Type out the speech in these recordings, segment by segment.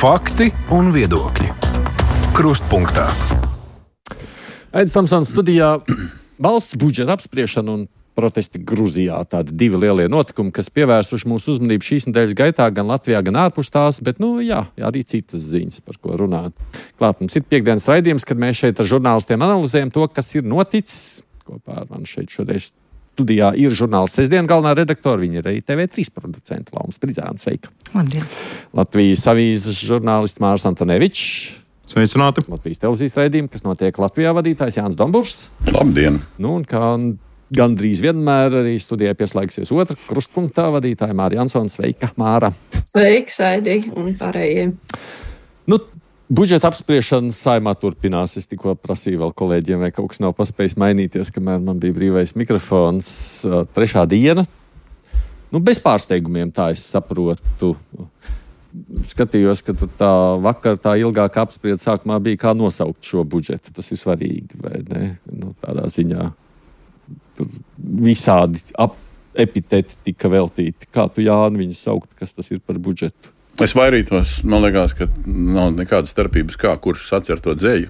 Fakti un viedokļi. Krustpunktā. Aidis Tomsons studijā. Valsts budžeta apspriešana un protesti Gruzijā. Tādi divi lielie notikumi, kas pievērsuši mūsu uzmanību šīs nedēļas gaitā gan Latvijā, gan ārpus tās, bet, arī citas ziņas, par ko runāt. Klāt mums ir piektdienas raidījums, kad mēs šeit ar žurnālistiem analizējam to, kas ir noticis. Kopā ar mani šeit šodien studijā ir žurnālists sestdien galvenā redaktora, viņa ir arī TV3 producenta Lauma Spridzāne. Sveika! Labdien! Latvijas avīzes žurnālists Mārs Antonevičs. Sveicināti! Latvijas televīzijas raidījuma, kas notiek Latvijā, vadītājs Jānis Domburs. Labdien! Un kā gandrīz vienmēr arī studijā pieslēgsies otra krustpunktā vadītāja Māra Jansona. Sveika, Māra! Sveiks, Aidi un pārējiem! Budžeta apspriešana Saeimā turpinās. Es tikko prasīju vēl kolēģiem, vai kaut kas nav paspējis mainīties, kamēr man bija brīvais mikrofons. Trešā diena. Bez pārsteigumiem, tā es saprotu. Skatījos, ka vakar tā ilgākā apspriede sākumā bija, kā nosaukt šo budžetu. Tas ir svarīgi, vai ne? Tādā ziņā tur visādi epiteti tika veltīti. Kā tu, Jāni, viņus saukt, kas tas ir par budžetu? Es vairītos, man liekas, ka nav nekādas starpības, kurš sacer to dzēju.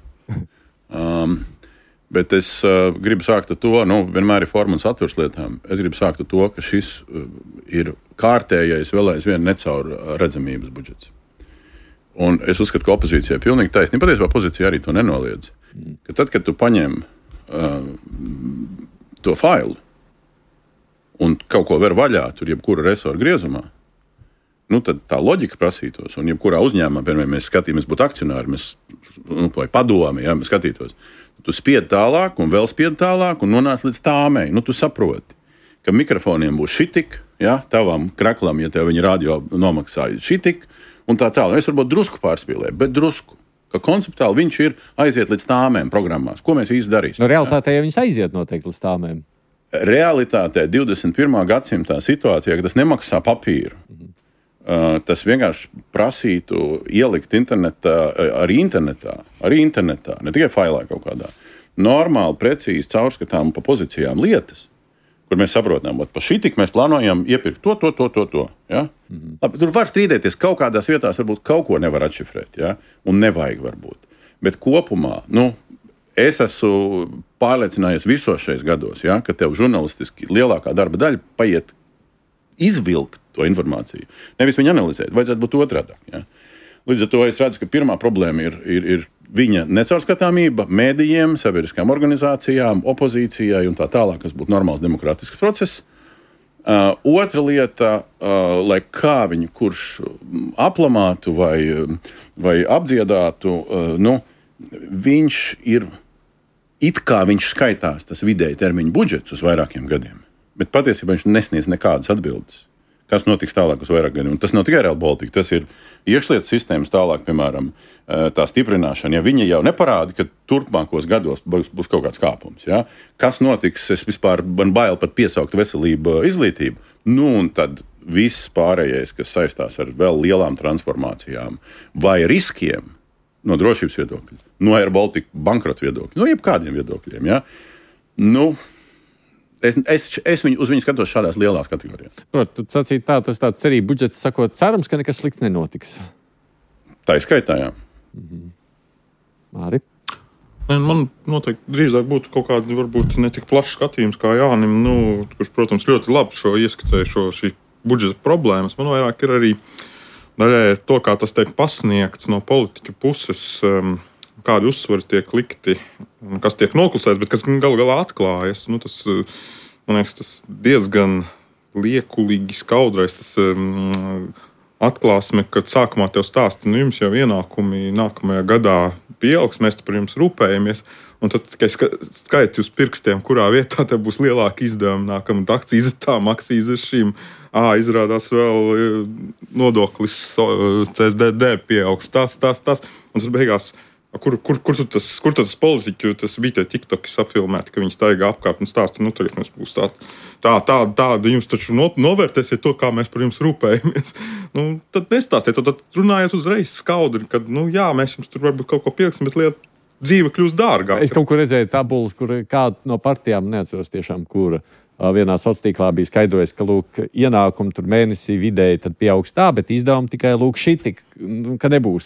Bet es gribu sākt ar to, vienmēr ir forma un saturs lietām. Es gribu sākt ar to, ka šis ir kārtējais vēl aizvien necaur redzamības budžets. Un es uzskatu, ka opozīcija ir pilnīgi taisnība. Patiesībā opozīcija arī to nenoliedz. Ka tad, kad tu paņem to failu un kaut ko ver vaļā, tur jebkura resora griezumā, tad tā loģika prasītos, un jebkurā uzņēmumā, piemēram, mēs skatīmies, būtu akcionāri, vai padomi, mēs skatītos. Tu spied tālāk, un vēl spied tālāk, un nonāc līdz tāmei. Tu saproti, ka mikrofoniem būs šitik, tavam kraklam, ja tev viņi radio nomaksāja šitik, un tā tālāk. Es varbūt drusku pārspīlēju, bet drusku. Ka konceptuāli viņš ir aiziet līdz tāmēm programmās. Ko mēs īsti darīsim? Realitātē, ja viņš aiziet noteikti līdz tāmēm. Realitātē 21. gadsimtā situācijā, ka tas nemaksā papīru, tas vienkārši prasītu ielikt arī internetā, ne tikai failā kaut kādā. Normāli, precīzi, caurskatām pa pozīcijām lietas, kur mēs saprotam, pa šitik mēs plānojam iepirkt to. Ja? Labi, tur var strīdēties, kaut kādās vietās varbūt kaut ko nevar atšifrēt, un nevajag varbūt. Bet kopumā, es esmu pārliecinājies visos šajos gados, ka tev žurnālistiski lielākā darba daļa paiet izvilkt to informāciju. Nevis viņu analizēt, vajadzētu būt otrādāk. Ja? Līdz ar to es redzu, ka pirmā problēma ir viņa necaurskatāmība mēdījiem, sabiedriskām organizācijām, opozīcijai un tā tālāk, kas būtu normāls demokrātisks process. Otra lieta, lai kā viņu kurš aplamātu vai apdziedātu, viņš ir, it kā viņš skaitās tas vidēji termiņu budžets uz vairākiem gadiem, bet patiesībā viņš nesniedz nekādas atbildes. Kas notiks tālāk uz vairāk gadiem? Un tas nav tikai Real Baltica, tas ir iekšlietu sistēmas tālāk, piemēram, tā stiprināšana. Ja viņa jau neparāda, ka turpmākos gados būs kaut kāds kāpums, kas notiks, es vispār man bail pat piesaukt veselību, izglītību, un tad viss pārējais, kas saistās ar vēl lielām transformācijām vai riskiem no drošības viedokļa, no Real Baltica bankrota viedokļa, no jebkādiem viedokļiem, Es uz viņu skatos šādās lielās kategorijās. Tu sacīji tas tāds cerību budžets, sakot, cerams, ka nekas slikts nenotiks. Tā ir skaitā, jā. Māri? Man noteikti drīzāk būtu kaut kāda, varbūt ne tik plašs skatījums kā Jānim, kurš, protams, ļoti labi šo ieskicēja šī budžeta problēmas. Man vairāk ir arī daļai to, kā tas tiek pasniegts no politiķa puses, kādi uzsvari tiek likti, kas tiek noklusēts, bet kas galu galā atklājas. Man liekas, tas diezgan liekulīgi skaudrais, tas atklāsme, kad sākumā tev stāsta, jums jau ienākumi nākamajā gadā pieaugs, mēs par jums rūpējamies, un tad tikai skaiti uz pirkstiem, kurā vietā tev būs lielāka izdevuma nākamā akcijas, tā maksīs uz šīm. Izrādās vēl nodoklis CSDD pieaugs, tas. Un tas beigās Kur tas politiķu, tas bija tie tiktoki safilmēti, ka viņi staigā apkārt un stāsta, tur jums būs tāda, jums taču novērtēsiet to, kā mēs par jums rūpējamies. Tad nestāstiet, tad runājiet uzreiz skaudri, kad, mēs jums tur varbūt kaut ko pieliksim, bet dzīve kļūst dārgāka. Es kaut kur redzēju tabulas, kur kāda no partijām, neatceros tiešām, kura Vienā sociālā bija skaidrojis, ka lūk, ienākumi tur mēnesī vidēji tad pieaugs tā, bet izdevumi tikai lūk šitik, ka nebūs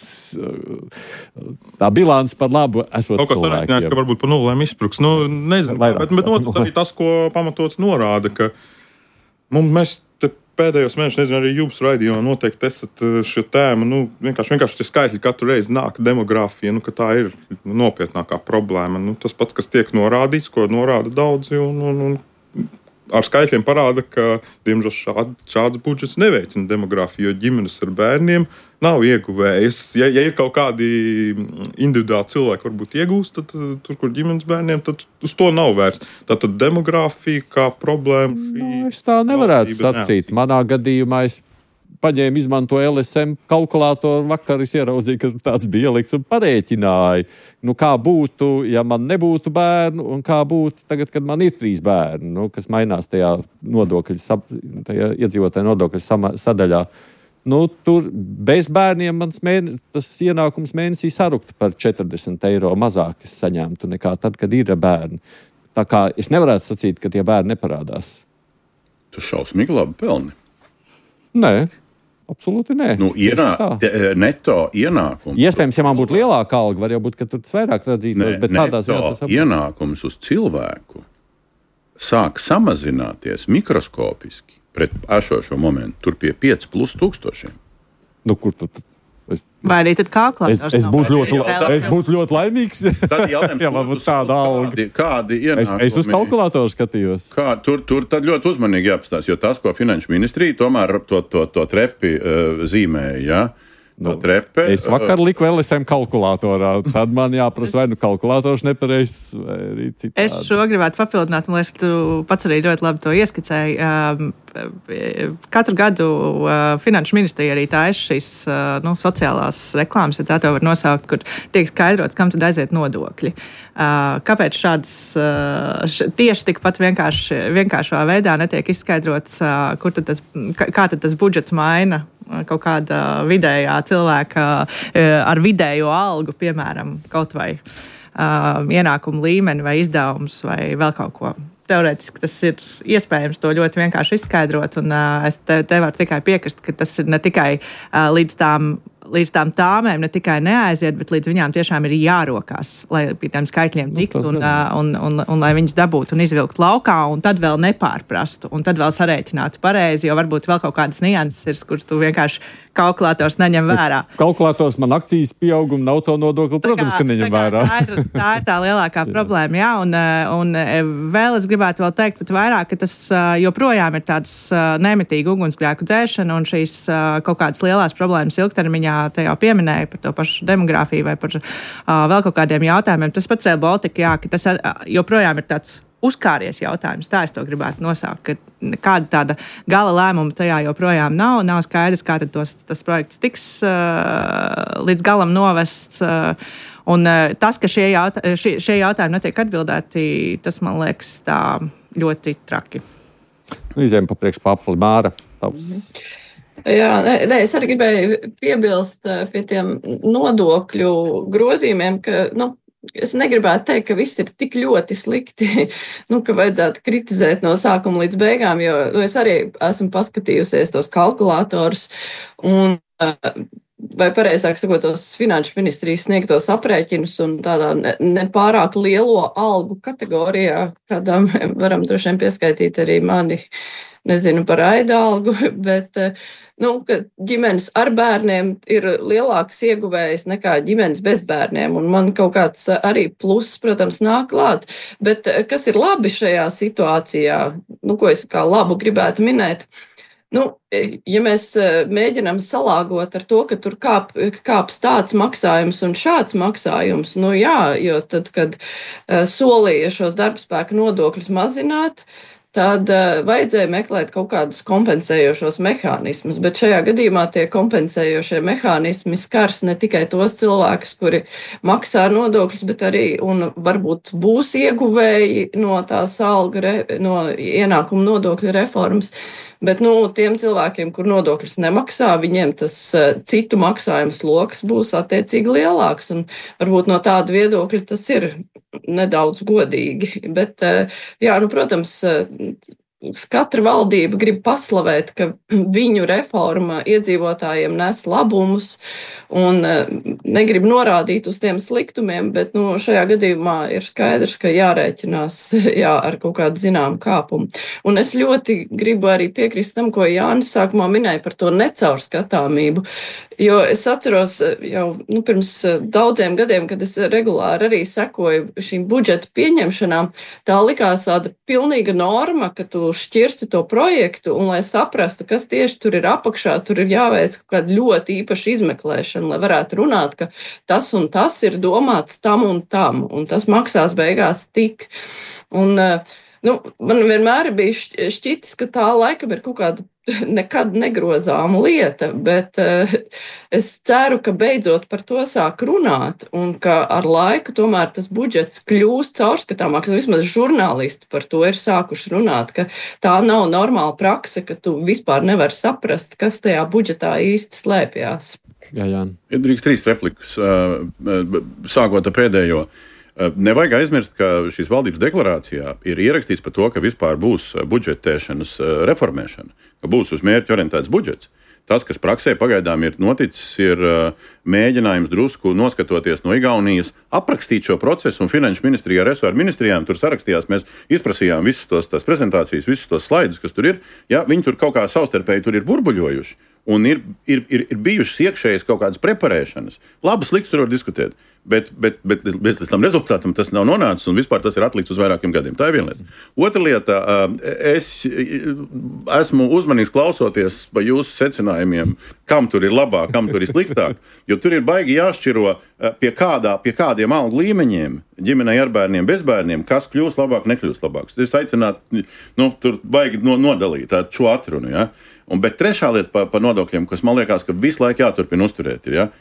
tā bilance par labu esot cilvēkiem. Kaut kas sarēķinājums, ka varbūt pa nulēm izspruks. Nezinu, bet notiek arī tas, ko pamatots norāda, ka mēs te pēdējos mēnešus, nezinu, arī jūsu raidījumā noteikti esat šo tēmu, vienkārši tie skaitļi katru reizi nāk demogrāfija, ka tā ir nopietnākā problēma. Tas pats, kas tiek norādīts, ko norāda daudzi, un ar skaitļiem parāda, ka, diemžēl, šāds budžets neveicina demogrāfiju, jo ģimenes ar bērniem nav ieguvējas. Ja ir kaut kādi individuāli cilvēki, varbūt iegūst, tad tur, kur ģimenes bērniem, tad uz to nav vērts. Tātad demogrāfija kā problēma. Es tā nevarētu sacīt. Manā gadījumā es paņēmu, izmantoju LSM kalkulātoru. Vakar es ieraudzīju, ka tāds bija ielikts un parēķināju. Kā būtu, ja man nebūtu bērnu, un kā būtu tagad, kad man ir 3 bērni, kas mainās tajā nodokļu, tajā iedzīvotāju nodokļu sadaļā. Tur bez bērniem tas ienākums mēnesī saruktu par 40 eiro mazāk es saņemtu nekā tad, kad ir bērni. Tā kā es nevarētu sacīt, ka tie bērni neparādās. Tu šausmīgi labi pelni. Nē. Absolūti nē. Neto ienākums. Iespējams, ja man būtu lielāka alga, var jau būt, ka tur tas vairāk radzītos, bet tādā ziņā tas ienākums uz cilvēku sāk samazināties mikroskopiski pret esošo momentu, tur pie 5+ tūkstošiem. Kur tu? Vai arī tad kalkulators? Es būtu ļoti laimīgs. Tad jautājums, ja man būtu tāda alga. Kādi ienākumi? Es uz kalkulatoru skatījos. Tur tad ļoti uzmanīgi jāapstās, jo tas, ko Finanšu ministrija tomēr to trepi zīmēja, ja? Es vakar liku LSM kalkulatorā, tad man jāprasa, vai kalkulators nepareizs, vai arī citādi. Es šo gribētu papildināt, man liekas, tu pats arī ļoti labi to ieskicēji. Katru gadu Finanšu ministrija arī taisa šīs sociālās reklāmas, ja tā to var nosaukt, kur tiek skaidrots, kam tad aiziet nodokļi. Kāpēc tieši tikpat vienkāršā veidā netiek izskaidrots, kā tad tas budžets maina kaut kāda vidējā cilvēka ar vidējo algu, piemēram, kaut vai ienākumu līmeni vai izdevumus vai vēl kaut ko. Teorētiski tas ir iespējams to ļoti vienkārši izskaidrot, un es te varu tikai piekrist, ka tas ir ne tikai līdz tām tāmēm ne tikai neaiziet, bet līdz viņām tiešām ir jārokās, lai pie tiem skaitļiem tiktu un lai viņus dabūtu un izvilkt laukā, un tad vēl nepārprastu, un tad vēl sarēķinātu pareizi, jo varbūt vēl kaut kādas nianses ir, kuras tu vienkārši kalkulators neņem vērā. Kalkulators man akcijas pieauguma nav to nodokli, protams, ka neņem vērā. Tā ir tā lielākā problēma, jā, un vēl es gribētu vēl teikt pat vairāk, ka tas joprojām ir tāds nemitīgi ugunsgrēku dzēšana, un šīs kaut kādas lielās problēmas ilgtermiņā te jau pieminēja par to pašu demogrāfiju vai par vēl kaut kādiem jautājumiem. Tas pats Rail Baltica, jā, ka tas joprojām ir tāds uzkāries jautājums. Tā es to gribētu nosaukt, ka kāda tāda gala lēmuma tajā joprojām nav skaidrs, kā tad tas projekts tiks līdz galam novests. Un tas, ka šie jautājumi netiek atbildēti, tas man liekas tā ļoti traki. Izējām pa priekš papli Māra. Jā, es arī gribēju piebilst pie tiem nodokļu grozījumiem, ka, es negribētu teikt, ka viss ir tik ļoti slikti, ka vajadzētu kritizēt no sākuma līdz beigām, jo es arī esmu paskatījusies tos kalkulatorus un vai pareizāk sakot, tos Finanšu ministrijas sniegtos aprēķinus un tādā nepārāk lielo algu kategorijā, kādām varam droši vien pieskaitīt arī mani, nezinu par Aida algu, bet, ka ģimenes ar bērniem ir lielākas ieguvējas nekā ģimenes bez bērniem, un man kaut kāds arī pluss, protams, nāk klāt, bet kas ir labi šajā situācijā, ko es kā labu gribētu minēt, ja mēs mēģinām salāgot ar to, ka tur kāps tāds maksājums un šāds maksājums, jo tad, kad solīja šos darbspēka nodokļus mazināt, tad vajadzēja meklēt kaut kādus kompensējošos mehānismus, bet šajā gadījumā tie kompensējošie mehānismi skars ne tikai tos cilvēkus, kuri maksā nodokļus, bet arī un varbūt būs ieguvēji no tās no ienākuma nodokļu reformas, bet tiem cilvēkiem, kur nodokļus nemaksā, viņiem tas citu maksājumu sloks būs attiecīgi lielāks, un varbūt no tāda viedokļa tas ir nedaudz godīgi. Bet, jā, nu, protams, katra valdība grib paslavēt, ka viņu reforma iedzīvotājiem nes labumus un negrib norādīt uz tiem sliktumiem, bet šajā gadījumā ir skaidrs, ka jārēķinās ar kaut kādu zināmu kāpumu. Un es ļoti gribu arī piekrist tam, ko Jānis sākumā minēja par to necaurskatāmību, jo es atceros jau pirms daudziem gadiem, kad es regulāri arī sekoju šīm budžeta pieņemšanām, tā likās tāda pilnīga norma, ka tu šķirsti to projektu, un lai saprastu, kas tieši tur ir apakšā, tur ir jāveic kaut kāda ļoti īpaša izmeklēšana, lai varētu runāt, ka tas un tas ir domāts tam, un tas maksās beigās tik. Un, man vienmēr bija šķitis, ka tā laikam ir kaut kāda nekad negrozāma lieta, bet es ceru, ka beidzot par to sāk runāt un ka ar laiku tomēr tas budžets kļūst caurskatāmāks. Vismaz žurnālisti par to ir sākuši runāt, ka tā nav normāla prakse, ka tu vispār nevari saprast, kas tajā budžetā īsti slēpjās. Jā. Ir drīkst 3 replikas, sākot ar pēdējo. Nevajag aizmirst, ka šīs valdības deklarācijā ir ierakstīts par to, ka vispār būs budžetēšanas reformēšana, ka būs uz mērķi orientēts budžets. Tas, kas praksē pagaidām ir noticis, ir mēģinājums drusku noskatoties no Igaunijas, aprakstīt šo procesu, un Finanšu ministrijā ar resoru ministrijām tur sarakstījās, mēs izprasījām visas tās prezentācijas, visus tos slaidus, kas tur ir. Ja, viņi tur kaut kā savstarpēji tur ir burbuļojuši, un ir bijušas iekšējas kaut kādas preparēšanas. Labi, slikts tur var diskutēt, bet līdz tam rezultātam tas nav nonācis, un vispār tas ir atlikts uz vairākiem gadiem. Tā ir viena lieta. Otra lieta, es esmu uzmanīgs klausoties pa jūsu secinājumiem, kam tur ir labāk, kam tur ir sliktāk, jo tur ir baigi jāšķiro pie kādiem algu līmeņiem, ģimenei ar bērniem, bez bērniem, kas kļūst labāk, nekļūst labāks. Es aicinātu, tur baigi nodalīt šo atrunu, ja. Bet trešā lieta par nodokļiem, kas man liekas, ka visu laiku jāturpina uzturēt, ir, ja.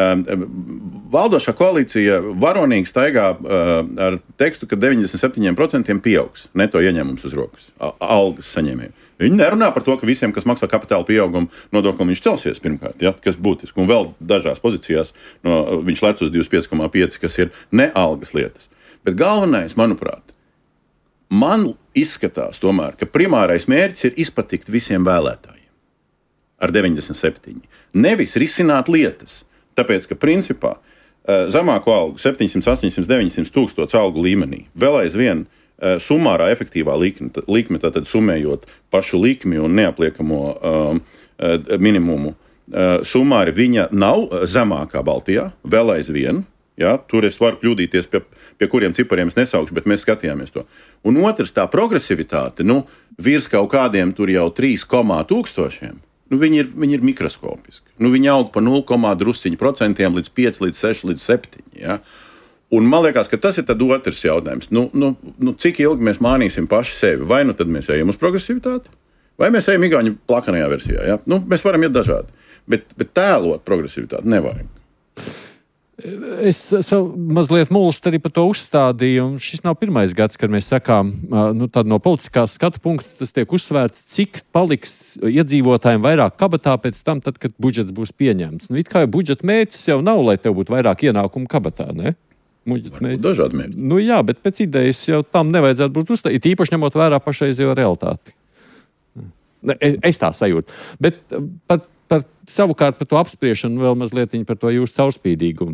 Valdošā koalīcija varonīgi staigā ar tekstu, ka 97% pieaugs neto ieņēmums uz rokas, algas saņēmēju. Viņi nerunā par to, ka visiem, kas maksā kapitāla pieaugumu nodokļumu, viņš celsies pirmkārt, ja, kas būtiski, un vēl dažās pozīcijās viņš lec uz 25,5, kas ir ne algas lietas. Bet galvenais, manuprāt, man izskatās tomēr, ka primārais mērķis ir izpatikt visiem vēlētājiem ar 97. Nevis risināt lietas, tāpēc, ka principā zemāko algu 700, 800, 900 tūkstoši algu līmenī vēl aizvien sumārā efektīvā likme, tātad summējot pašu likmi un neapliekamo minimumu, sumāri viņa nav zemākā Baltijā, vēl aizvien. Ja, tur es varu kļūdīties, pie kuriem cipariem es nesaukšu, bet mēs skatījāmies to. Un otrs, tā progresivitāte, virs kaut kādiem tur jau 3,000, viņi ir mikroskopiski. Viņi aug pa 0,drusciņu% līdz 5, līdz 6, līdz 7. Ja. Un man liekas, ka tas ir tad otrs jautājums. Cik ilgi mēs mānīsim paši sevi? Vai tad mēs ejam uz progresivitāti, vai mēs ejam igauņu plakanajā versijā? Ja? Mēs varam iet dažādi, bet tēlot progresivitāti nevajag. Es mazliet mulstu arī par to uzstādījumu. Šis nav pirmais gads, kad mēs sakām, no politiskās skatu punkta tas tiek uzsvērts, cik paliks iedzīvotājiem vairāk kabatā pēc tam, tad, kad budžets būs pieņemts. It kā budžeta mērķis jau nav, lai tev būtu vairāk ienākumu kabatā, ne? Dažādi mērķi. Jā, bet pēc idejas jau tam nevajadzētu būt uzstādīt, īpaši ņemot vērā pašreizējo realitāti. Es tā sajūtu. Bet savukārt par to apspriešanu vēl mazliet par to jūsu caurspīdīgumu.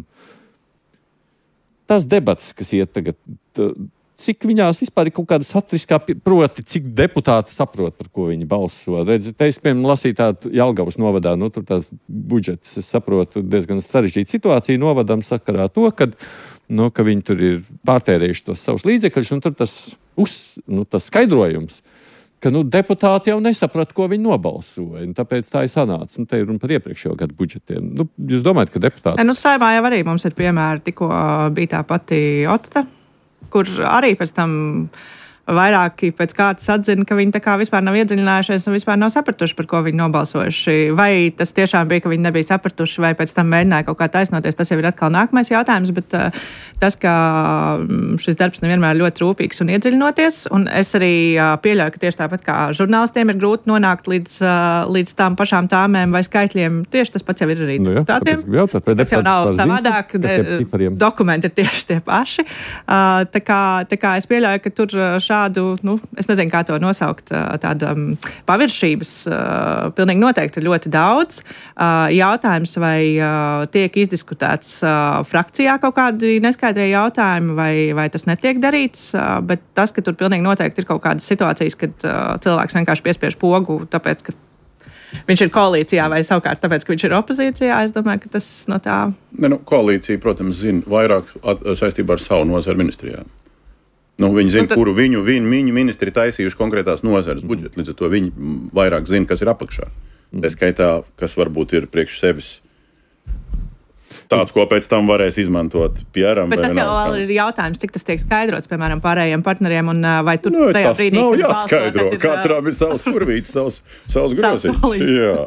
Tas debats, kas iet tagad, cik viņās vispār ir kaut kāda saturiskā, proti, cik deputāti saprot, par ko viņi balso. Redziet, es, piemēram, lasīju tādu Jelgavas novadā, tur tāds budžets, es saprotu, diezgan sarežģīta situācija novadam sakarā to, ka viņi tur ir pārtērējuši tos savus līdzekļus, un tur tas skaidrojums, ka deputāti jau nesaprata, ko viņi nobalsoja. Tāpēc tā ir sanāca. Te ir runa par iepriekšējo gadu budžetiem. Jūs domājat, ka deputāti... Saimā jau arī mums ir piemēri, tikko bija tā pati Otsta, kur arī pēc tam vairāki pēc kārtas atzina, ka viņi tā kā vispār nav iedziļinājušies un vispār nav sapratuši, par ko viņi nobalsojuši. Vai tas tiešām bija, ka viņi nebija sapratuši, vai pēc tam mēģināja kaut kā taisnoties, tas jau ir atkal nākamais jautājums, bet tas, ka šis darbs nevienmēr ļoti rūpīgs un iedziļinoties, un es arī pieļauju, ka tieši tāpat kā žurnālistiem ir grūti nonākt līdz tām pašām tāmēm vai skaitļiem, tieši tas pats jau ir arī deputātiem. Tas jau nav savādāk, dokumenti ir tieši tie paši. Tā kā es pieļauju, ka tur šādu, es nezinu, kā to nosaukt, tāda paviršības pilnīgi noteikti ir ļoti daudz. Jautājums, vai tiek izdiskutēts frakcijā kaut kādi neskaidrie jautājumi, vai tas netiek darīts, bet tas, ka tur pilnīgi noteikti ir kaut kādas situācijas, kad cilvēks vienkārši piespiež pogu, tāpēc, ka viņš ir koalīcijā vai savukārt tāpēc, ka viņš ir opozīcijā, es domāju, ka tas no tā... Koalīcija, protams, zina vairāk saistībā ar savu nozaru ministrijām. Viņi zina, kuru viņu ministri taisījuši konkrētās nozares budžetu. Līdz ar to viņi vairāk zina, kas ir apakšā. Tā skaitā, kas varbūt ir priekš sevis tāds, ko pēc tam varēs izmantot PR-am. Bet tas jau ir jautājums, cik tas tiek skaidrots, piemēram, pārējiem partneriem, un vai tur tajā brīdī... Tas nav jāskaidro. Katram ir savs kurvīts, savs groziņš. Jā.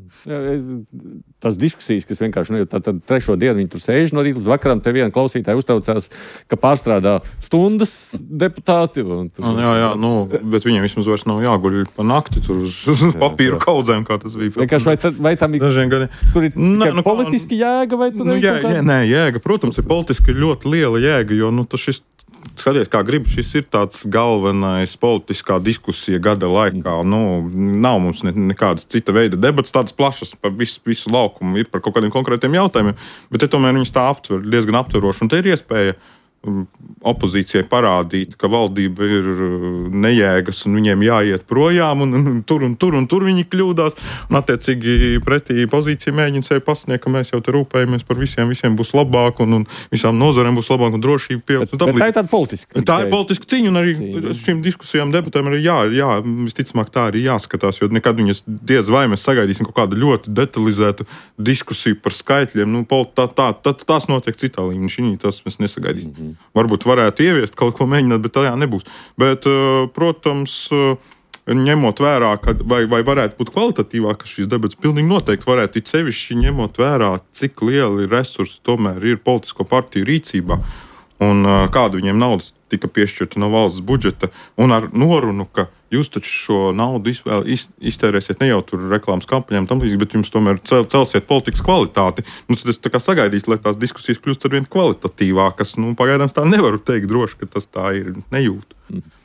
Tas diskusijas, kas vienkārši tad trešo dienu viņi tur sēž no rīta līdz vakaram, te viena klausītāja uztraucās, ka pārstrādā stundas deputāti. Jā, bet viņiem vismaz vairs nav jāguļ pa nakti tur uz papīru kaudzēm, kā tas bija. Vienkārši vai tam ir, tur ir politiski jēga vai tur jēga, protams, ir politiski ļoti liela jēga, jo tas šis skaties, kā gribu, šis ir tāds galvenais politiskā diskusija gada laikā. Nav mums nekādas cita veida debats, tādas plašas par visu laukumu, ir par kaut kādiem konkrētiem jautājumiem, bet te tomēr viņas tā aptver, diezgan aptveroši, un te ir iespēja opozīcijai parādīt, ka valdība ir nejēgas un viņiem jāiet projām, un tur viņi kļūdās, un attiecīgi pretī pozīcija mēģina sevi pasniegt, ka mēs jau te rūpējamies par visiem būs labāk, un visām nozarēm būs labāk, un drošība pieaugs. Bet tā ir tāda politiska. Tā ir politiska cīņa, un arī šīm diskusijām debatēm arī visticamāk tā arī jāskatās, jo nekad viņas diez vai mēs sagaidīsim kaut kādu ļoti detalizētu diskusiju par skaitļiem. Tās notiek citā līmenī, tas mēs nesagaidīsim. Varbūt varētu ieviest kaut ko mēģināt, bet tā nebūs. Bet, protams, ņemot vērā, vai varētu būt kvalitatīvāk, ka šīs debats pilnīgi noteikti varētu it sevišķi ņemot vērā, cik lieli resursi tomēr ir politisko partiju rīcībā un kādu viņiem naudas tika piešķirta no valsts budžeta un ar norunu, ka jūs taču šo naudu iztērēsiet ne jau tur reklāmas kampaņām, bet jums tomēr celsiet politikas kvalitāti. Tad es tā kā sagaidīšu, lai tās diskusijas kļūst arvien kvalitatīvākas. Pagaidām tā nevaru teikt droši, ka tas tā ir, nejūt.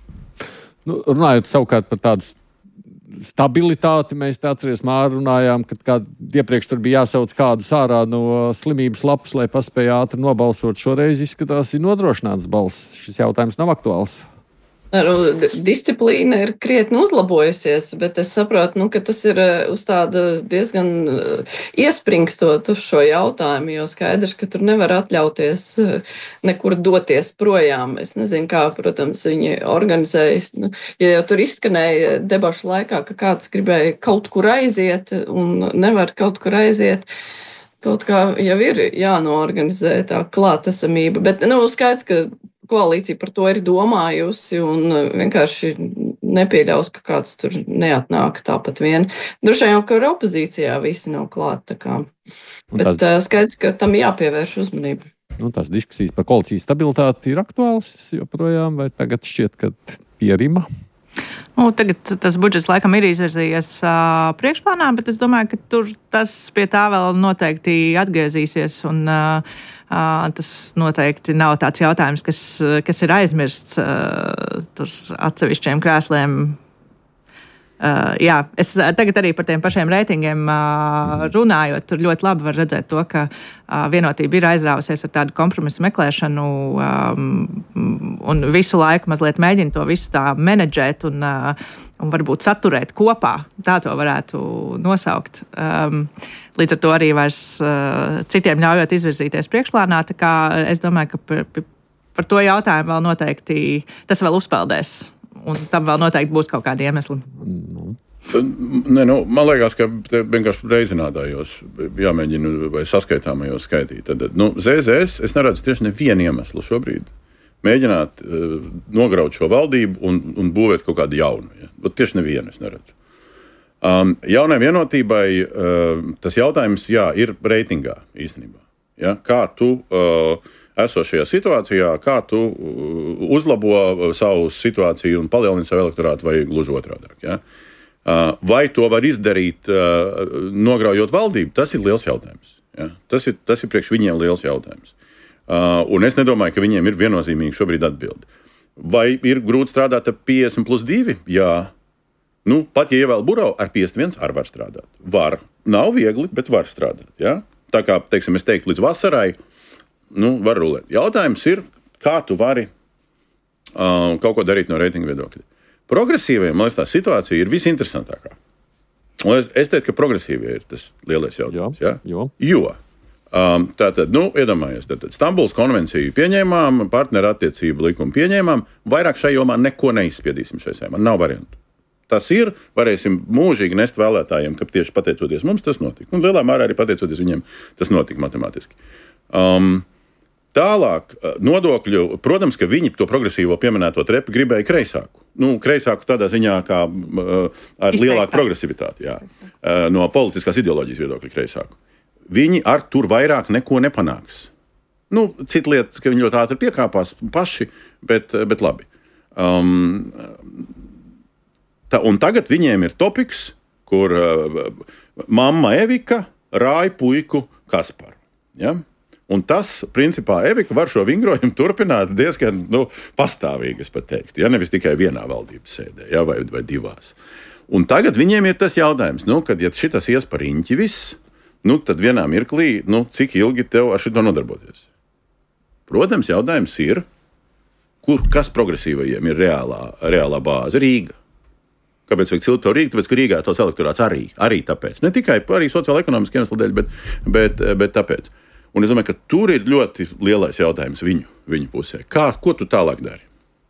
Runājot savukārt par tādu stabilitāti, mēs atceries Māru runājām, kad iepriekš tur bija jāsauc kādu ārā no slimības lapas, lai paspēja ātri nobalsot. Šoreiz izskatās ir nodrošināts balss. Šis jautājums nav aktuāls. Disciplīna ir krietni uzlabojusies, bet es saprotu, ka tas ir uz tāda diezgan iespringstot uz šo jautājumu, jo skaidrs, ka tur nevar atļauties nekur doties projām. Es nezinu, kā, protams, viņi organizējas. Ja jau tur izskanēja debašu laikā, ka kāds gribēja kaut kur aiziet un nevar kaut kur aiziet, kaut kā jau ir jānoorganizē tā klātesamība. Bet, skaidrs, ka koalīcija par to ir domājusi un vienkārši nepieļaus, ka kāds tur neatnāk tāpat vien. Droši vien jau, ka ar opozīcijā visi nav klāt. Bet skaidrs, ka tam jāpievērš uzmanība. Tās diskusijas par koalīcijas stabilitāti ir aktuāls joprojām, vai tagad šķiet, ka pierima? Tagad tas budžets laikam ir izvirzījies priekšplānā, bet es domāju, ka tur tas pie tā vēl noteikti atgriezīsies un tas noteikti nav tāds jautājums, kas ir aizmirsts tur atsevišķiem krēsliem. Es tagad arī par tiem pašiem reitingiem runājot, tur ļoti labi var redzēt to, ka vienotība ir aizrāvusies ar tādu kompromisu meklēšanu un visu laiku mazliet mēģina to visu tā menedžēt un varbūt saturēt kopā. Tā to varētu nosaukt. Līdz ar to arī vairs citiem ļaujot izvirzīties priekšplānā. Tā kā es domāju, ka par to jautājumu vēl noteikti tas vēl uzpeldēs. Un tam vēl noteikti būs kaut kādi iemesli. Man liekas, ka vienkārši reizinādājos jāmēģina vai saskaitāmajos skaitīt. Tad, ZZS es neredzu tieši nevienu iemeslu šobrīd, mēģināt nograut šo valdību un būvēt kaut kādu jaunu. Ja? Tieši nevienu es neredzu. Jaunai vienotībai tas jautājums, ir reitingā īstenībā. Ja? Kā tu esošajā situācijā, kā tu uzlabo savu situāciju un palielini savu elektorātu vai gluži otrādāk. Ja? Vai to var izdarīt, nograujot valdību, tas ir liels jautājums. Ja? Tas ir priekš viņiem liels jautājums. Un es nedomāju, ka viņiem ir viennozīmīgi šobrīd atbildi. Vai ir grūti strādāt ar 50+2? Jā. Pat ja ievēl Burovu, ar 51 arī var strādāt. Var. Nav viegli, bet var strādāt. Ja? Tā kā, teiksim, es teiktu līdz vasarai, var rulēt. Jautājums ir, kā tu vari kaut ko darīt no reitinga viedokļa. Progresīviem, man liekas, tā situācija ir visinteresantākā. Un es teiktu, ka progresīvie ir tas lielais jautājums. Jo. Tātad, iedomājies, Stambulas konvenciju pieņēmām, partneru attiecību likumu pieņēmām, vairāk šai jomā neko neizspiedīsim šai saimā. Nav variantu. Tas ir, varēsim mūžīgi nest vēlētājiem, ka tieši pateicoties mums tas notika. Un lielā mērā arī pateicoties viņiem tas notika matemātiski. Tālāk, nodokļu, protams, ka viņi to progresīvo pieminēto trepi gribēja kreisāku. Kreisāku tādā ziņā, kā ar lielāku progresivitāti, no politiskās ideoloģijas viedokļa kreisāku. Viņi ar tur vairāk neko nepanāks. Cita lieta, ka viņi ļoti ātri piekāpās paši, bet labi. Un tagad viņiem ir topiks, kur mamma Evika rāja puiku Kasparu. Ja? Un tas, principā, Evika var šo vingrojumu turpināt diezgan pastāvīgi, es pat teiktu. Ja? Nevis tikai vienā valdības sēdē, vai divās. Un tagad viņiem ir tas jautājums, kad ja šitas ies par riņķi viss, tad vienā mirklī, cik ilgi tev ar šito nodarboties? Protams, jautājums ir, kas progresīvajiem ir reālā bāze? Rīga. Kāpēc vajag cilpt to Rīgu? Tāpēc, ka Rīgā tos elektorāts arī tāpēc. Ne tikai arī sociāla-ekonomiski iemeslu dēļ, bet tāpēc. Un es domāju, ka tur ir ļoti lielais jautājums viņu pusē. Ko tu tālāk dari?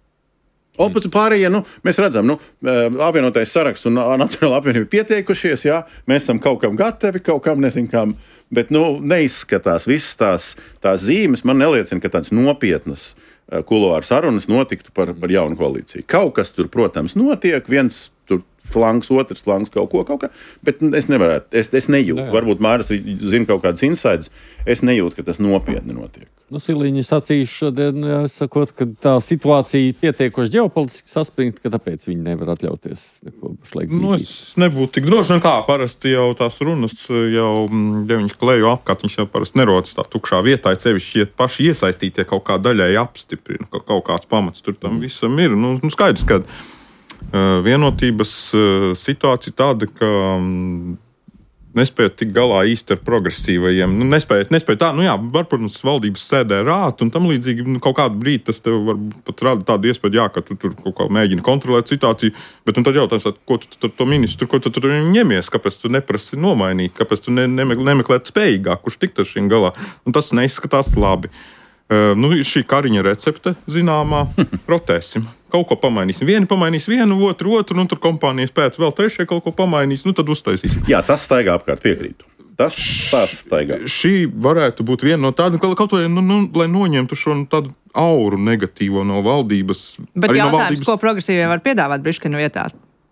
Pēc pārējie, mēs redzam, apvienotais saraksts un Nacionālā apvienība pieteikušies, mēs esam kaut kam gatavi, kaut kam nezinkām, bet neizskatās visas tās zīmes, man neliecina, ka tādas nopietnas kuloāru sarunas notiktu par jaunu koalīciju. Kaut kas tur, protams, notiek, viens tur flanks, otrs flanks kaut kā, bet es nevarētu, es nejūtu. Varbūt Māris zina kaut kādas insides, es nejūtu, ka tas nopietni notiek. Siliņi sacīja šodien, sakot, ka tā situācija pietiekoši ģeopolitiski saspringta, ka tāpēc viņi nevar atļauties neko pašlaik. Es nebūtu tik droši, kā parasti jau tās runas, ja viņi klejo apkārt, viņš jau parasti nerodas tā tukšā vietā, sevišķi paši iesaistītie kaut kā daļai apstiprina, ka kaut kāds pamats tur tam visam ir. Skaidrs, ka vienotības situācija tāda, ka nespēja tik galā īsti ar progresīvajiem. Nespēja tā, var, protams, valdības sēdē rāt, un tam līdzīgi kaut kādu brīdi tas tev var pat rada tādu iespēju, ka tu tur kaut kā mēģini kontrolēt situāciju, bet tad jautājums, ko tu to ministru, ko tu tur ņemies, kāpēc tu neprasi nomainīt, kāpēc tu nemeklēt spējīgāk, kurš tikt ar šīm galā, un tas neizskatās labi. Šī Kariņa recepte, zināmā, rotēsim. Kaut ko pamainīsim. Vieni pamainīs vienu, otru, tur kompānijas pēc vēl trešie kaut ko pamainīs, tad uztaisīsim. Jā, tas staigā apkārt, piekrītu. Tas staigā. Šī varētu būt viena no tādām, kaut vai, lai noņemtu šo tādu auru negatīvo no valdības. Bet jautājums, ko progresīvie var piedāvāt Briškinu vietā?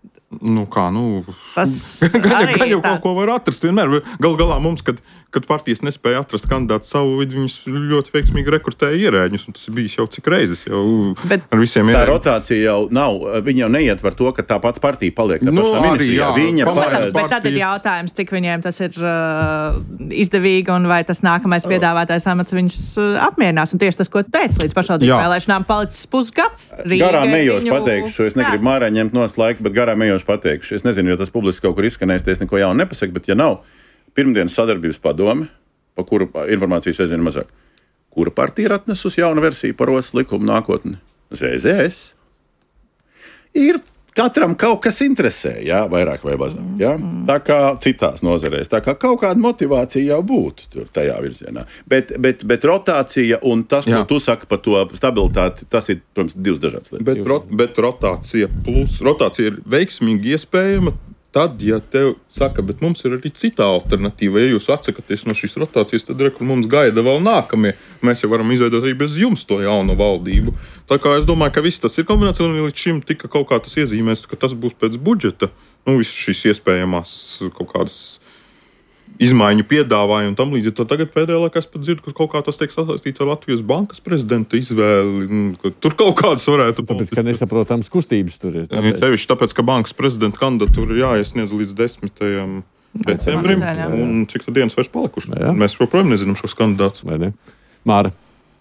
Tas gan jau kaut ko var atrast vienmēr. Gal galā mums, kad partijas nespēja atrast kandidātu savu vidu, viņas ļoti veiksmīgi rekrutēja ierēģņus, un tas ir bijis jau cik reizes. Ar visiem tā rotācija jau nav, viņa jau neietver to, ka tā pati partija paliek tā pašā ministrijā. Bet tad ir jautājums, cik viņiem tas ir izdevīgi, un vai tas nākamais piedāvātais amats viņus apmierinās. Un tieši tas, ko tu teici, līdz pašvaldību vēlēšanām palicis pusgads. Garām ejoši pateikšu, es negribu Mārai ņemt nost laiku, bet garām ejoši pateikšu. Es nezinu, jo tas publiski kaut kur izskanēs, es neko jaunu nepasaku, bet ja nav pirmdienas sadarbības padome, pa kuru informācijas aizvien mazāk, kura partija ir atnesusi jaunu versiju par ostas likumu nākotni? ZZS. Ir katram kaut kas interesē, vairāk vai mazāk. Tā kā citās nozarēs, tā kā kaut kāda motivācija jau būtu tur tajā virzienā. Bet rotācija un tas, ko tu saki par to stabilitāti, tas ir, protams, divas dažādas lietas. Bet rotācija ir veiksmīgi iespējama tad, ja tev saka, bet mums ir arī cita alternatīva, ja jūs atsakaties no šīs rotācijas, tad mums gaida vēl nākamie. Mēs jau varam izveidot arī bez jums to jaunu valdību. Tā kā es domāju, ka viss tas ir kombinācija, un līdz šim tika kaut kā tas iezīmēts, ka tas būs pēc budžeta. Visas šīs iespējamās kaut kādas izmaiņu piedāvājumu un tam līdzīgi. Tagad pēdējā laikā es pat dzirdu, ka kaut kā tas tiek sasaistīts ar Latvijas bankas prezidenta izvēli. Tur kaut kādas varētu būt. Tāpēc, ka nesaprotams kustības tur ir. Tāpēc, ka bankas prezidenta kandidatūra jāiesniedz līdz 10. decembrim. Un cik tad dienas vairs palikuši? Mēs joprojām nezinām šos kandidātus. Vai ne? Māra.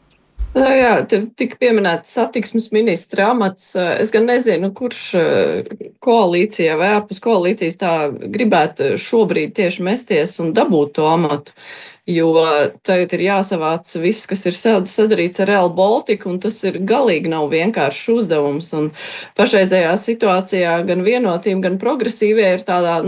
Jā, tika pieminēts satiksmes ministra amats. Es gan nezinu, kurš koalīcijā vai ārpus koalīcijas tā gribētu šobrīd tieši mesties un dabūt to amatu, jo tagad ir jāsavāc viss, kas ir sadarīts ar Rail Balticu, un tas ir galīgi nav vienkāršs uzdevums. Un pašreizējā situācijā gan vienotība, gan progresīvie ir tādā,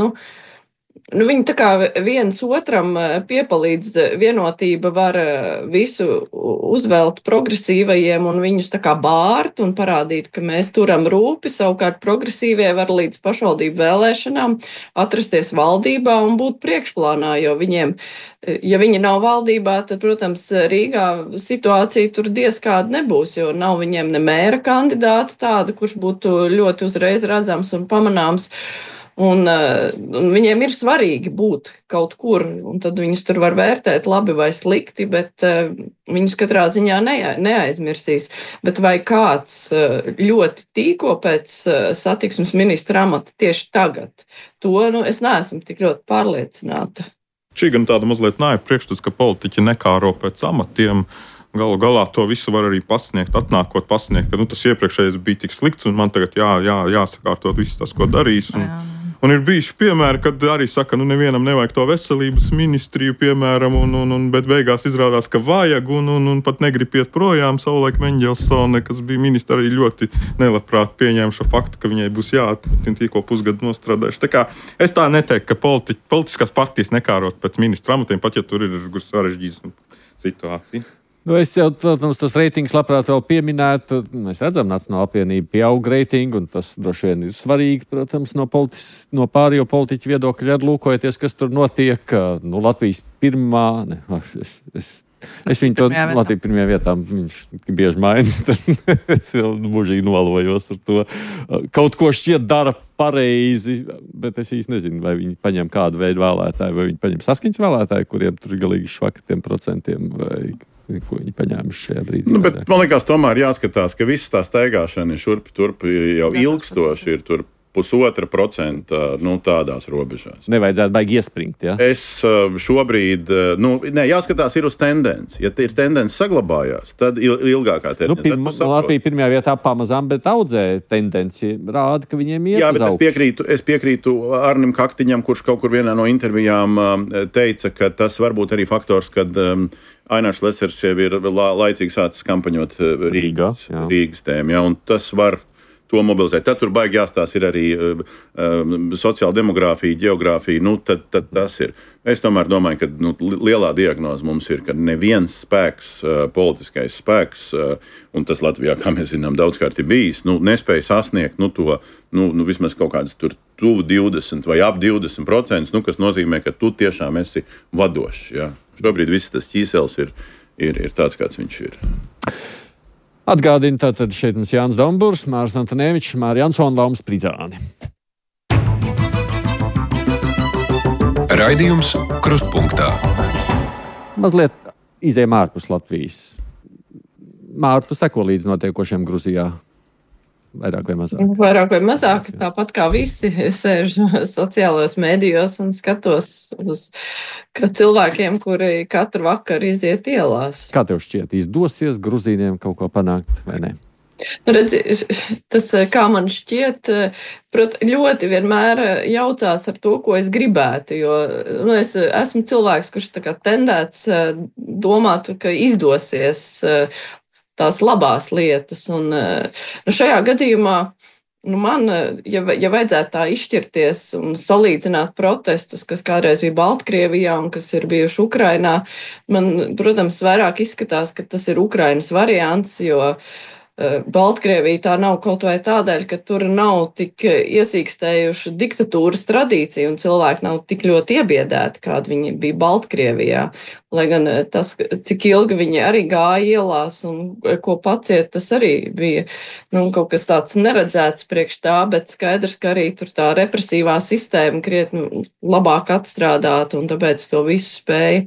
viņi tā kā viens otram piepalīdz. Vienotība var visu uzvelt progresīvajiem un viņus tā kā bārt un parādīt, ka mēs turam rūpi. Savukārt progresīvie var līdz pašvaldību vēlēšanām atrasties valdībā un būt priekšplānā, jo viņiem, ja viņi nav valdībā, tad, protams, Rīgā situācija tur diez kāda nebūs, jo nav viņiem ne mēra kandidāta tāda, kurš būtu ļoti uzreiz redzams un pamanāms. Un viņiem ir svarīgi būt kaut kur, un tad viņus tur var vērtēt labi vai slikti, bet viņus katrā ziņā neaizmirsīs. Bet vai kāds ļoti tīko pēc satiksmes ministra amata tieši tagad? To es neesmu tik ļoti pārliecināta. Šī gan tāda mazliet naiva priekšstats, ka politiķi nekāro pēc amatiem. Galu galā to visu var arī atnākot pasniegt, ka tas iepriekšējais bija tik slikts, un man tagad jāsakārtot viss tas, ko darīs. Un ir bijuši piemēri, kad arī saka, nevienam nevajag to veselības ministriju, piemēram, bet beigās izrādās, ka vajag, un pat negrib iet projām. Savulaik Meņģelsone, kas bija ministra, arī ļoti nelabprāt pieņēma šo faktu, ka viņai būs jāatpūtina tikko pusgadu nostrādājuši. Tā kā es tā neteiktu, ka politiskās partijas nekārot pēc ministra amatiem, pat ja tur ir sarežģīta situācija. Es jau, protams, tas reitings labprāt vēl pieminētu. Mēs redzam, Nacionālā apvienība pieaug reitingu, un tas droši vien ir svarīgi, protams, no pārējo politiķu viedokļa lūkojoties, kas tur notiek. Latvijas pirmā, es viņu to Latviju pirmajā vietā, viņš bieži mainas, es jau mūžīgi novalojos ar to. Kaut ko šķiet dara pareizi, bet es īsti nezinu, vai viņi paņem kādu veidu vēlētāju, vai viņi paņem saskaņas vēlētāju, kuriem tur galīgi švaki tiem procentiem, vai ko viņi paņēmuši šajā brīdī. Man liekas, tomēr jāskatās, ka viss tā staigāšana ir šurpi jau ilgstoši, ir tur 1,5%, tādās robežās. Nevajadzētu baigi iespringt, ja? Es šobrīd, jāskatās ir uz tendenci. Ja ir tendence saglabājās, tad ilgākā tendence. Latvija pirmajā vietā pamazām, bet audzē tendenci rāda, ka viņiem iet uz augšu. Jā, bet es piekrītu Arnim Kaktiņam, kurš kaut kur vienā no intervijām teica, ka tas varbūt arī faktors, kad Ainārs Lesers jau ir laicīgi sācis kampaņot Rīgas tēmu, un tas var to mobilizēt. Tad tur baigi jāstāsta ir arī sociāla demogrāfija, ģeogrāfija, tad tas ir. Es tomēr domāju, ka lielā diagnoze mums ir, ka neviens spēks, politiskais spēks, un tas Latvijā, kā mēs zinām, daudzkārt ir bijis, nespēja sasniegt to, vismaz kaut kādas tur tuvu 20 vai ap 20%, kas nozīmē, ka tu tiešām esi vadošs, jā. Šobrīd viss tas ķīsels ir tāds, kāds viņš ir. Atgādina tātad šeit mums Jānis Domburs, Māris Antonevičs, Māri Jansona, Laumas Pridzāni. Raidījums Krustpunktā. Mazliet izējām ārpus Latvijas. Māri, tu seko līdz notiekošiem Gruzijā? Vairāk vai mazāk? Vairāk vai mazāk, tāpat kā visi. Es sēžu sociālajos mēdījos un skatos uz cilvēkiem, kuri katru vakaru iziet ielās. Kā tev šķiet, izdosies Gruzīniem kaut ko panākt vai ne? Redzi, tas, kā man šķiet, ļoti vienmēr jaucās ar to, ko es gribētu, jo es esmu cilvēks, kurš tā kā tendēts domāt, ka izdosies tās labās lietas. Un šajā gadījumā man, ja vajadzētu tā izšķirties un salīdzināt protestus, kas kādreiz bija Baltkrievijā un kas ir bijuši Ukrainā, man, protams, vairāk izskatās, ka tas ir Ukrainas variants, jo Baltkrievija tā nav kaut vai tādēļ, ka tur nav tik iesīkstējuša diktatūras tradīcija un cilvēki nav tik ļoti iebiedēti, kādi viņi bija Baltkrievijā. Lai gan tas, cik ilgi viņi arī gāja ielās un ko paciet, tas arī bija kaut kas tāds neredzēts priekš tā, bet skaidrs, ka arī tur tā represīvā sistēma krietni labāk atstrādāta un tāpēc to visu spēja,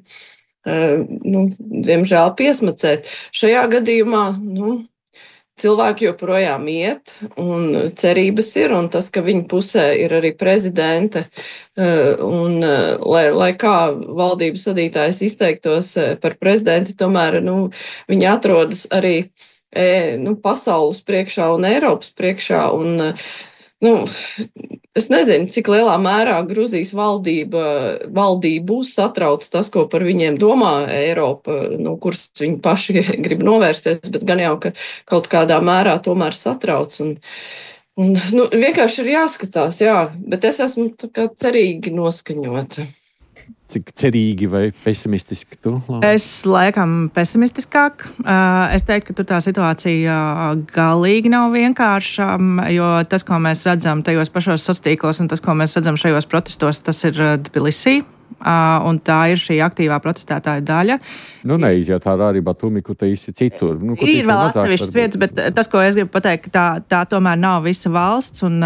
diemžēl piesmacēt. Šajā gadījumā, cilvēki joprojām iet, un cerības ir, un tas, ka viņa pusē ir arī prezidente, un lai kā valdības vadītājs izteiktos par prezidenti, tomēr, viņa atrodas arī, pasaules priekšā un Eiropas priekšā, un, es nezinu, cik lielā mērā Gruzijas valdību satrauc tas, ko par viņiem domā Eiropa, kuras viņi paši grib novērsties, bet gan jau, ka kaut kādā mērā tomēr satrauc. Un vienkārši ir jāskatās, bet es esmu tā kā cerīgi noskaņota. Cik cerīgi vai pesimistiski tu? Es laikam pesimistiskāk. Es teiktu, ka tur tā situācija galīgi nav vienkārša, jo tas, ko mēs redzam tajos pašos sociālos un tas, ko mēs redzam šajos protestos, tas ir Tbilisī. Un tā ir šī aktīvā protestētāja daļa. Ja tā arī Batumi, kur te īsti citur. Ir vēl atsevišķas vietas, bet tas, ko es gribu pateikt, tā tomēr nav visa valsts, un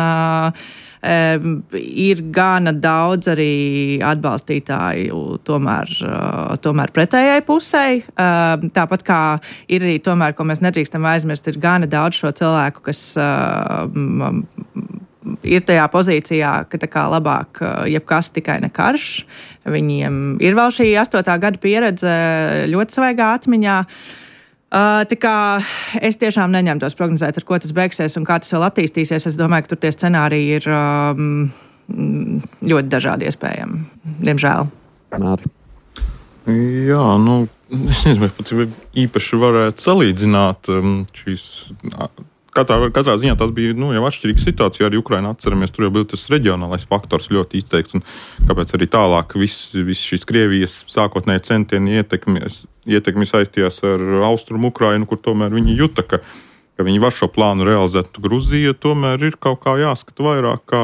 ir gana daudz arī atbalstītāju tomēr pretējai pusei. Tāpat kā ir arī tomēr, ko mēs nedrīkstam aizmirst, ir gana daudz šo cilvēku, kas ir tajā pozīcijā, ka tā kā labāk jebkas tikai ne karš. Viņiem ir vēl šī 8. gada pieredze ļoti svaigā atmiņā. Tā kā es tiešām neņemtos prognozēt, ar ko tas beigsies un kā tas vēl attīstīsies. Es domāju, ka tur tie scenāriji ir ļoti dažādi iespējami, diemžēl. Māri. Jā, es nezinu, pat īpaši varētu salīdzināt šīs. Katrā ziņā tas bija jau atšķirīga situācija. Arī Ukrainā atceramies, tur jau bija tas reģionālais faktors ļoti izteikts. Un kāpēc arī tālāk viss šīs Krievijas sākotnēji centieni ietekmi saistījās ar Austrumu Ukrainu, kur tomēr viņi juta, ka viņi var šo plānu realizēt. Gruzija tomēr ir kaut kā jāskata vairāk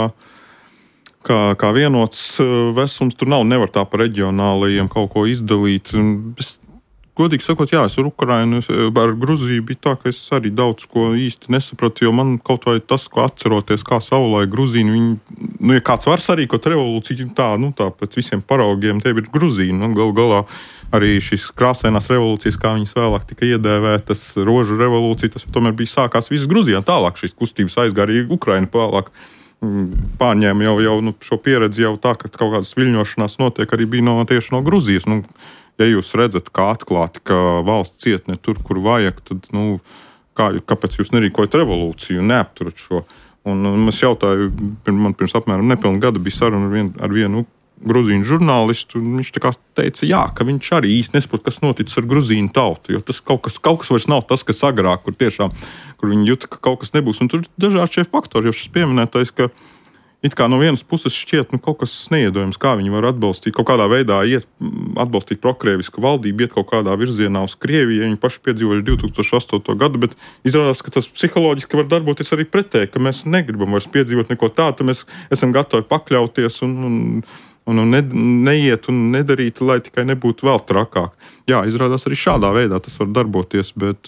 kā vienots vesums. Tur nevar tā pa reģionālajiem kaut ko izdalīt. Godīgi sakot, es ar Ukrainu, ar Gruziju bija tā, ka es arī daudz ko īsti nesapratu, jo man kaut vai tas, ko atceroties, kā savulaik Gruzīni, viņi, ja kāds var sarīkot revolūciju, tā pēc visiem paraugiem, tie ir Gruzīni, galā arī šīs krāsainās revolūcijas, kā viņas vēlāk tika iedēvētas, rožu revolūcija, tas tomēr bija sākās visas Gruzijā, tālāk šīs kustības aizgāja arī Ukraina vēlāk. Pārņēma jau šo pieredzi jau tā, ka kaut kādas viļņošanās notiek arī bija tieši no Gruzijas. Ja jūs redzat, kā atklāti, ka valsts ciet ne tur, kur vajag, tad, kāpēc jūs nerīkojat revolūciju un neapturat šo? Un es jautāju, man pirms apmēram nepilnu gada bija saruna ar vienu gruzīnu žurnālistu, un viņš tā kā teica, ka viņš arī īsti nesaprot, kas noticis ar gruzīnu tautu, jo tas kaut kas vairs nav tas, kas agrāk, kur viņi juta, ka kaut kas nebūs. Un tur ir dažādi šie faktori, jo šis pieminētais, ka it kā no vienas puses šķiet, kaut kas neiedomājams, kā viņi var atbalstīt, kaut kādā veidā atbalstīt prokrievisku valdību, iet kaut kādā virzienā uz Krieviju. Viņi paši piedzīvojuši 2008. gadu, bet izrādās, ka tas psiholoģiski var darboties arī pretēji, ka mēs negribam vairs piedzīvot neko tādu, mēs esam gatavi pakļauties un neiet un nedarīt, lai tikai nebūtu vēl trakāk. Jā, izrādās arī šādā veidā tas var darboties, bet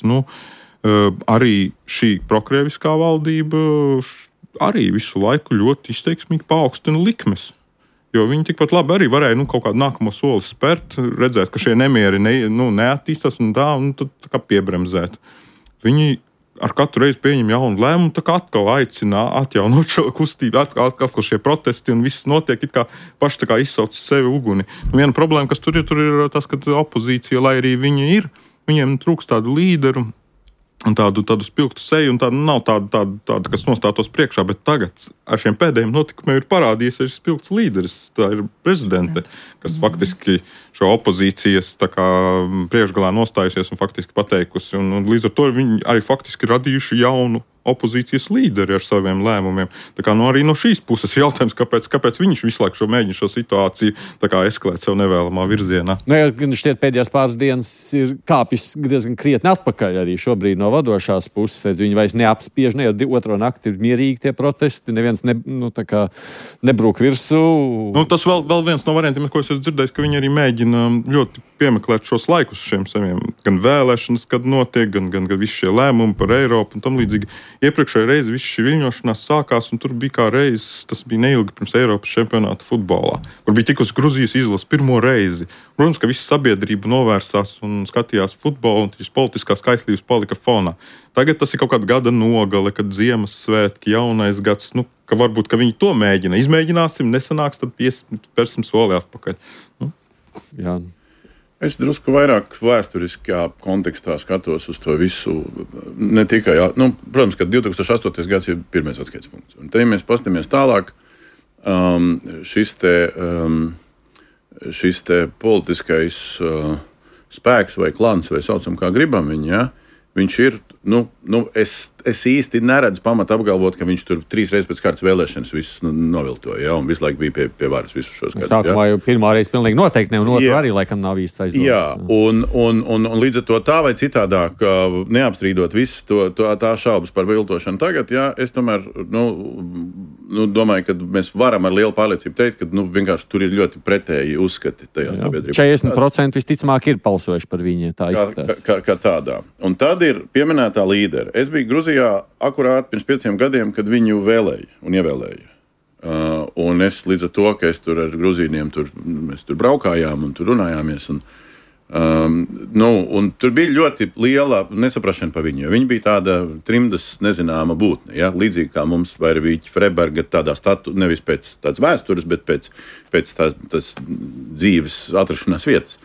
arī šī prokrieviskā valdība arī visu laiku ļoti izteiksmīgi paaugstina likmes. Jo viņi tikpat labi arī varēja kaut kādu nākamo soli spērt, redzēt, ka šie nemieri neattīstās un tad kā piebremzēt. Viņi ar katru reizi pieņem jaunu lēmumu, tā kā atkal aicina atjaunot šo kustību, atkal šie protesti un viss notiek, it kā paši tā kā izsauc sevi uguni. Viena problēma, kas tur ir tas, ka opozīcija, lai arī viņi ir, viņiem trūkst tādu līderu, un tādu spilgtu seju, un nav tāda, kas nostātos priekšā, bet tagad ar šiem pēdējiem notikumiem ir parādījies arī spilgts līderis, tā ir prezidente, kas faktiski šo opozīcijas priekšgalā nostājusies un faktiski pateikusi, un līdz ar to viņi arī faktiski radījuši jaunu opozīcijas līderi ar saviem lēmumiem. Tā kā arī no šīs puses jautājums, kāpēc viņš visu laiku mēģina šo situāciju eskalēt sev nevēlamā virzienā. Nu, ja šķiet pēdējās pāris dienas ir kāpis diezgan krietni atpakaļ arī šobrīd no vadošās puses. Redz, viņi vairs neapspiež, ne jau otro nakti ir mierīgi tie protesti, neviens nebrūk virsū. Nu, tas vēl viens no variantiem, ko es esmu dzirdējis, ka viņi arī mēģina ļoti piemeklēt šos laikus šiem saviem gan vēlēšanas, kad notiek, gan visi šie lēmumi par Eiropu un tam līdzīgi. Iepriekšējā reize viss šī viļņošanās sākās, un tur bija kā reizes, tas bija neilgi pirms Eiropas čempionāta futbolā, kur bija tikusi Gruzijas izlase pirmo reizi. Protams, ka visa sabiedrība novērsās un skatījās futbolu, un šīs politiskās kaislības palika fonā. Tagad tas ir kaut kāda gada nogale, kad Ziemassvētki, jaunais gads, ka varbūt ka viņi to mēģina. Izmēģināsim, nesanāks, tad spērsim soli atpakaļ. Jā. Es drusku vairāk vēsturiskā kontekstā skatos uz to visu. Ne tikai, protams, ka 2008. gads ir pirmais atskaites punkts. Un te, ja mēs paskatāmies tālāk, šis te politiskais spēks vai klans, vai saucam kā gribam viņu, ja, viņš ir, es īsti neredzu pamatu apgalvot, ka viņš tur 3 reizes pēc kārtas vēlēšanas visus noviltoja, ja, un visu laiku bija pie varas visus šos gadus. Sākumā jau pirmā reize pilnīgi noteikti ne, un otru arī laikam nav īsti aizdomās. Jā, un līdz ar to tā vai citādāk, neapstrīdot visu tā šaubas par viltošanu tagad, jā, es tomēr, domāju, ka mēs varam ar lielu pārliecību teikt, ka vienkārši tur ir ļoti pretēji uzskati tajā sabiedrībā. 40% visticamāk ir balsojuši par viņu, tā izskatās. Kā tādā. Un tad ir pieminētā līdere. Es biju Gruzijā akurāt pirms 5 gadiem, kad viņu vēlēja un ievēlēja. Un es līdz ar to, ka es tur ar gruzīniem mēs tur braukājām un tur runājāmies. Un tur bija ļoti liela nesaprašana par viņu. Viņa bija tāda trimdas nezināma būtne. Ja? Līdzīgi kā mums Vairvīķa Freiberga tādā nevis pēc tādas vēstures, bet pēc tās dzīves atrašanās vietas.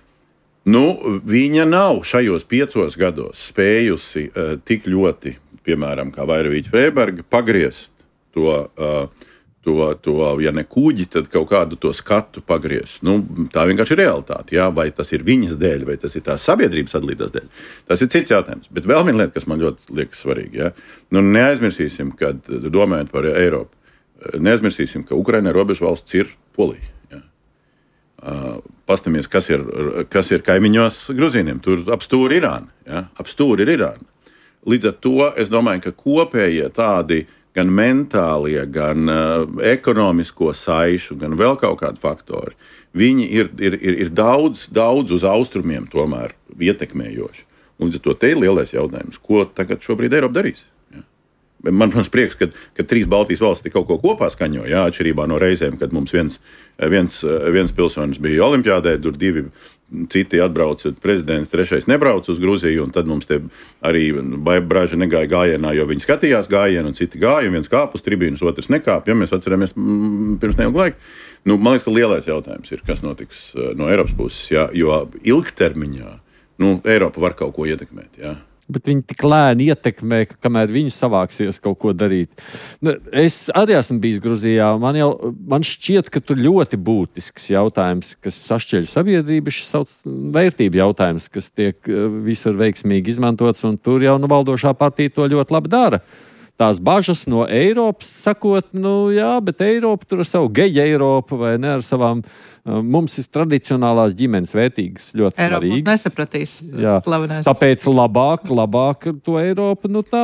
Viņa nav šajos 5 gados spējusi tik ļoti, piemēram, kā Vairvīķa Freiberga, pagriezt to, ja ne kuģi, tad kaut kādu to skatu pagriezt. Tā vienkārši ir realitāte. Jā? Vai tas ir viņas dēļ, vai tas ir tās sabiedrības atlīdās dēļ. Tas ir cits jautājums. Bet vēl viena lieta, kas man ļoti liekas svarīga. Ja? Neaizmirsīsim, kad domājot par Eiropu, neaizmirsīsim, ka Ukraina robežu valsts ir Polija. Pastamies, kas ir kaimiņos Gruzīniem. Tur ap stūri Irāna. Ja? Ap stūri ir Irāna. Līdz ar to es domāju, ka kopējie tādi gan mentālie, gan ekonomisko saišu, gan vēl kaut kādi faktori, viņi ir daudz uz austrumiem tomēr ietekmējoši. Un līdz ar to te ir lielais jautājums, ko tagad šobrīd Eiropa darīs. Man, protams, prieks, ka 3 Baltijas valstis kaut ko kopā skaņo, jā, atšķirībā no reizēm, kad mums viens pilsonis bija olimpiādē, tur 2 citi atbrauca, prezidents 3. nebrauca uz Gruziju, un tad mums te arī braži negāja gājienā, jo viņi skatījās gājienu, un citi gāja, un viens kāp uz tribīnas, otrs nekāp, ja mēs atceramies pirms neilgu laiku. Man liekas, ka lielais jautājums ir, kas notiks no Eiropas puses, jā, jo ilgtermiņā Eiropa var kaut ko ietekmēt, jā. Bet viņi tik lēni ietekmē, kamēr viņi savāksies kaut ko darīt. Es arī esmu bijis Gruzijā. Man šķiet, ka tur ļoti būtisks jautājums, kas sašķeļ sabiedrību, šis sauc vērtību jautājums, kas tiek visur veiksmīgi izmantots, un tur jau valdošā partija to ļoti labi dara. Tās bažas no Eiropas sakot, jā, bet Eiropa tur ar savu geju Eiropu vai ne ar savām, mums ir tradicionālās ģimenes vērtīgas ļoti Eiropa svarīgas. Eiropa mums nesapratīs. Slavenais. Tāpēc labāk to Eiropu,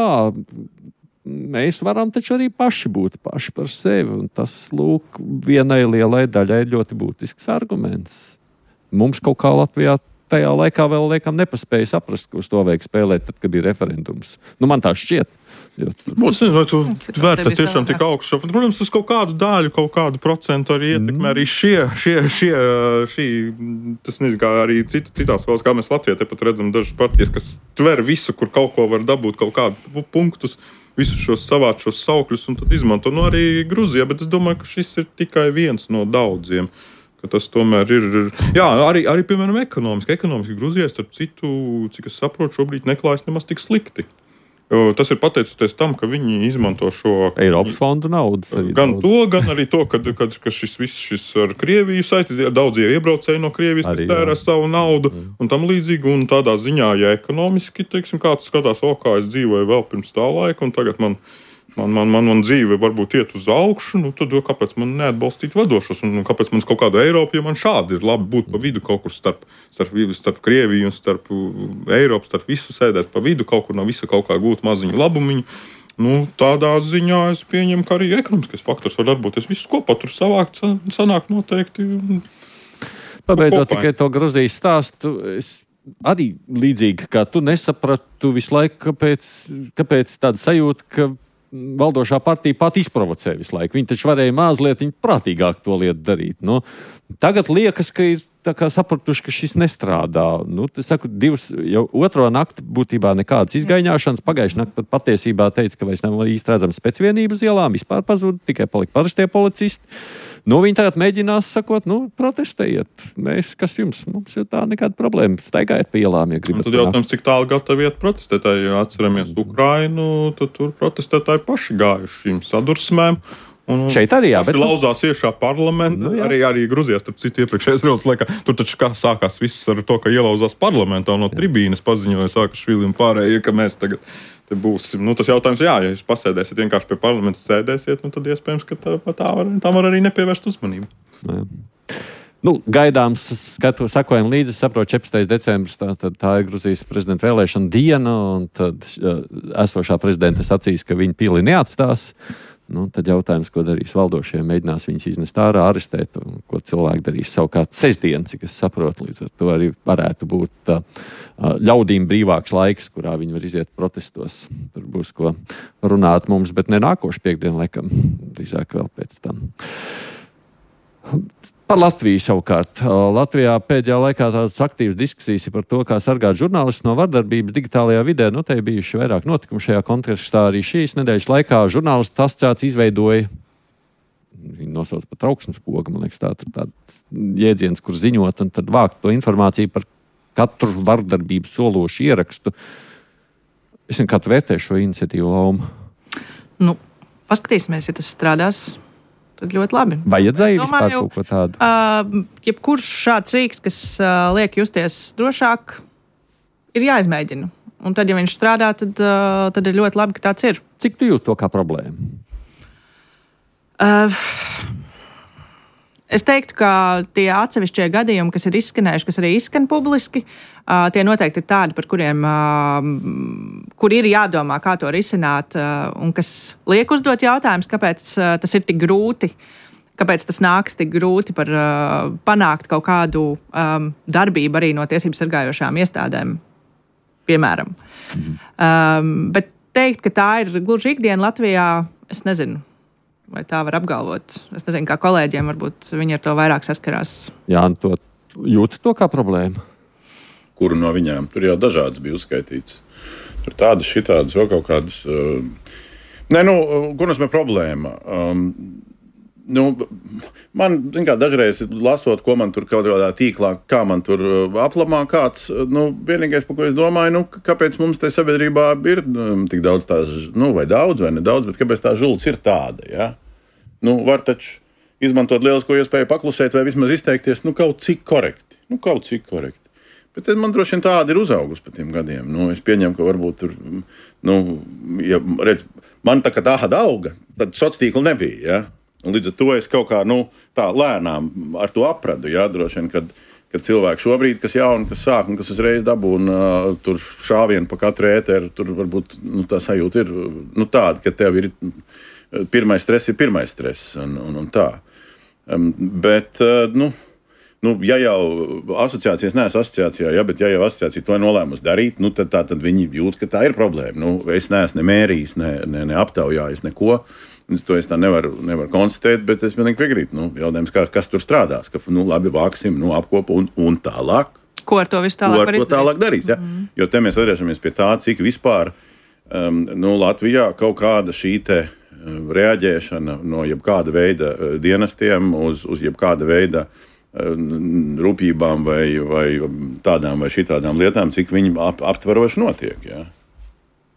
mēs varam taču arī paši būt paši par sevi, un tas, lūk, vienai lielai daļai ir ļoti būtisks arguments. Mums kaut kā Latvijā tajā laikā vēl liekam nepaspēja saprast, kurš to vajag spēlēt, tad, kad bija referendums. Man tā šķiet. Es nezinu, vai tu vērtē tiešām tik augstu. Protams, uz kaut kādu daļu, kaut kādu procentu arī ietekmē arī tas nezinu, kā arī citās valsts, kā mēs Latvijā tepat redzam dažas partijas, kas tver visu, kur kaut ko var dabūt, kaut kādu punktus, visus šos savāt, šos saukļus un tad izmanto. Arī Gruzijā, bet es domāju, ka šis ir tikai viens no daudziem. Tas tomēr ir. Jā, arī piemēram, ekonomiski Gruzijā, starp citu, cik es saprotu, šobrīd neklājas nemaz tik slikti. Tas ir pateicoties tam, ka viņi izmanto šo Eiropas fondu naudas. Gan arī to, ka šis ar Krieviju saistīts, daudzie iebraucēji no Krievijas, kas tērē savu naudu un tam līdzīgi. Un tādā ziņā, ja ekonomiski, teiksim, kāds skatās, kā es dzīvoju vēl pirms tā laika, un tagad man dzīve varbūt iet uz augšu, tad kāpēc man neatbalstīt vadošos? Un kāpēc man kaut kādu Eiropu, ja man šādi ir labi būt pa vidu kaut kur starp Krieviju un starp Eiropu, starp visu sēdēt pa vidu, kaut kur no visa kaut kā gūt maziņu labumiņu. Tādā ziņā es pieņemu, ka arī ekonomiskais faktors var darboties. Visu kopā tur savākt, sanāk noteikti. Pabeidzot tikai to Gruzijas stāstu, arī līdzīgi, kā tu nesapratu visu laiku, kāpēc tāda sajūta, ka valdošā partija pat izprovocē visu laiku. Viņi taču varēja mazliet prātīgāk to lietu darīt. Tagad liekas, ka ir tā kā sapratuši, ka šis nestrādā. Es saku, jau otro nakti būtībā nekādas izgaiņāšanas. Pagājušajā naktī pat patiesībā teica, ka vairs nav īsti redzams specvienības ielām, vispār pazuda, tikai palika parastie policisti. Viņi tagad mēģinās sakot, protestējiet. Kas jums? Mums ir tā nekāda problēma. Staigājiet pa ielām, ja gribat. Tad jautājums, cik tālu gatavi iet protestētāji. Ja atceramies Ukrainu, tad tur protestētāji paši gājuši šīm sadursmēm. Šeit arī jā, bet lauzās iekšā parlamentu, arī Gruzijā, starp citu iepriekšējais revolūcijas laikā. Tur taču sākās viss ar to, ka ielauzās parlamentā no tribīnes paziņoja Saakašvili un pārējie, ka mēs tagad te būsim. Tas jautājums, ja jūs pasēdēsiet vienkārši pie parlamenta sēdēsiet, tad iespējams, ka tā var arī nepievērst uzmanību. Gaidāms, sakojam līdzi, saprotu, 14. decembris, tā ir Gruzijas prezidenta vēlēšana diena, un tad esošā prezidenta sacīs, ka viņa pili neatstās. Tad jautājums, ko darīs valdošie, mēģinās viņus iznest ārā, arestēt, un ko cilvēki darīs savukārt sestdien, cik es saprotu, līdz ar to arī varētu būt ļaudīm brīvāks laiks, kurā viņi var iziet protestos. Tur būs ko runāt mums, bet ne nākošu piekdienu, laikam, drīzāk vēl pēc tam. Par Latviju savukārt. Latvijā pēdējā laikā tādas aktīvas diskusijas par to, kā sargāt žurnālistus no vardarbības digitālajā vidē. Te ir bijuši vairāk notikumu šajā kontekstā. Arī šīs nedēļas laikā žurnālistu asociācija izveidoja, viņi nosauc par trauksmes pogu, man liekas, tāds jēdziens, kur ziņot un tad vākt to informāciju par katru vardarbību sološu ierakstu. Es nezinu, kā tu vērtē šo iniciatīvu, Lauma? Paskatīsimies, ja tas strādās. Tad ļoti labi. Vajadzēja vispār kaut ko tādu? Jebkurš šāds rīks, kas liek justies drošāk, ir jāizmēģina. Un tad, ja viņš strādā, tad ir ļoti labi, ka tāds ir. Cik tu jūti to kā problēmu? Es teiktu, ka tie atsevišķie gadījumi, kas ir izskanējuši, kas arī izskan publiski, tie noteikti ir tādi, par kuriem kur ir jādomā, kā to risināt, un kas liek uzdot jautājumus, kāpēc tas ir tik grūti, kāpēc tas nāks tik grūti par panākt kaut kādu darbību arī no tiesību sargājošām iestādēm, piemēram. Bet teikt, ka tā ir gluži ikdiena Latvijā, es nezinu. Vai tā var apgalvot? Es nezinu, kā kolēģiem varbūt viņi ar to vairāk saskarās. Jā, to jūti to kā problēmu? Kuru no viņām? Tur jau dažādas bija uzskaitītas. Tur tādas, šitādas, vēl kaut kādas. Kur mums ir problēma? Man dažreiz lasot, ko man tur kaut kādā tīklā, kā man tur aplamā kāds, vienīgais, par ko es domāju, kāpēc mums te sabiedrībā ir tik daudz tās, vai daudz vai nedaudz, bet kāpēc tā žults ir tāda, ja? Var taču izmantot lielisko iespēju paklusēt vai vismaz izteikties, kaut cik korekti. Bet man droši vien tāda ir uzaugusi pa tiem gadiem. Es pieņemu, ka varbūt tur, ja redz, man tā kā tāda auga, tad sociātīkla nebija, ja? Un līdz ar to es kaut kā tā lēnām ar to apradu. Jā, droši vien, kad cilvēki šobrīd, kas jauni, kas sāk un kas uzreiz dabūna tur šāvienu pa katru ēteru, tur varbūt tā sajūta ir tāda, ka tev ir pirmais stress un tā. Bet, ja jau asociācijas neesmu asociācijā, bet ja jau asociācija to ir nolēmusi darīt, tad viņi jūt, ka tā ir problēma. Es neesmu ne mērījis, ne aptaujājis neko. To es tā nevaru konstatēt, bet es pilnīgi piekrītu. Jautājums, kas tur strādās, ka labi vāksim, apkopu un tālāk. Ko ar to visu tālāk darīs? Ja? Jo te mēs atgriežamies pie tā, cik vispār Latvijā kaut kāda šī te reaģēšana no jebkāda veida dienestiem uz jebkāda veida rūpībām vai tādām vai šitādām lietām, cik viņi aptveroši notiek. Ja?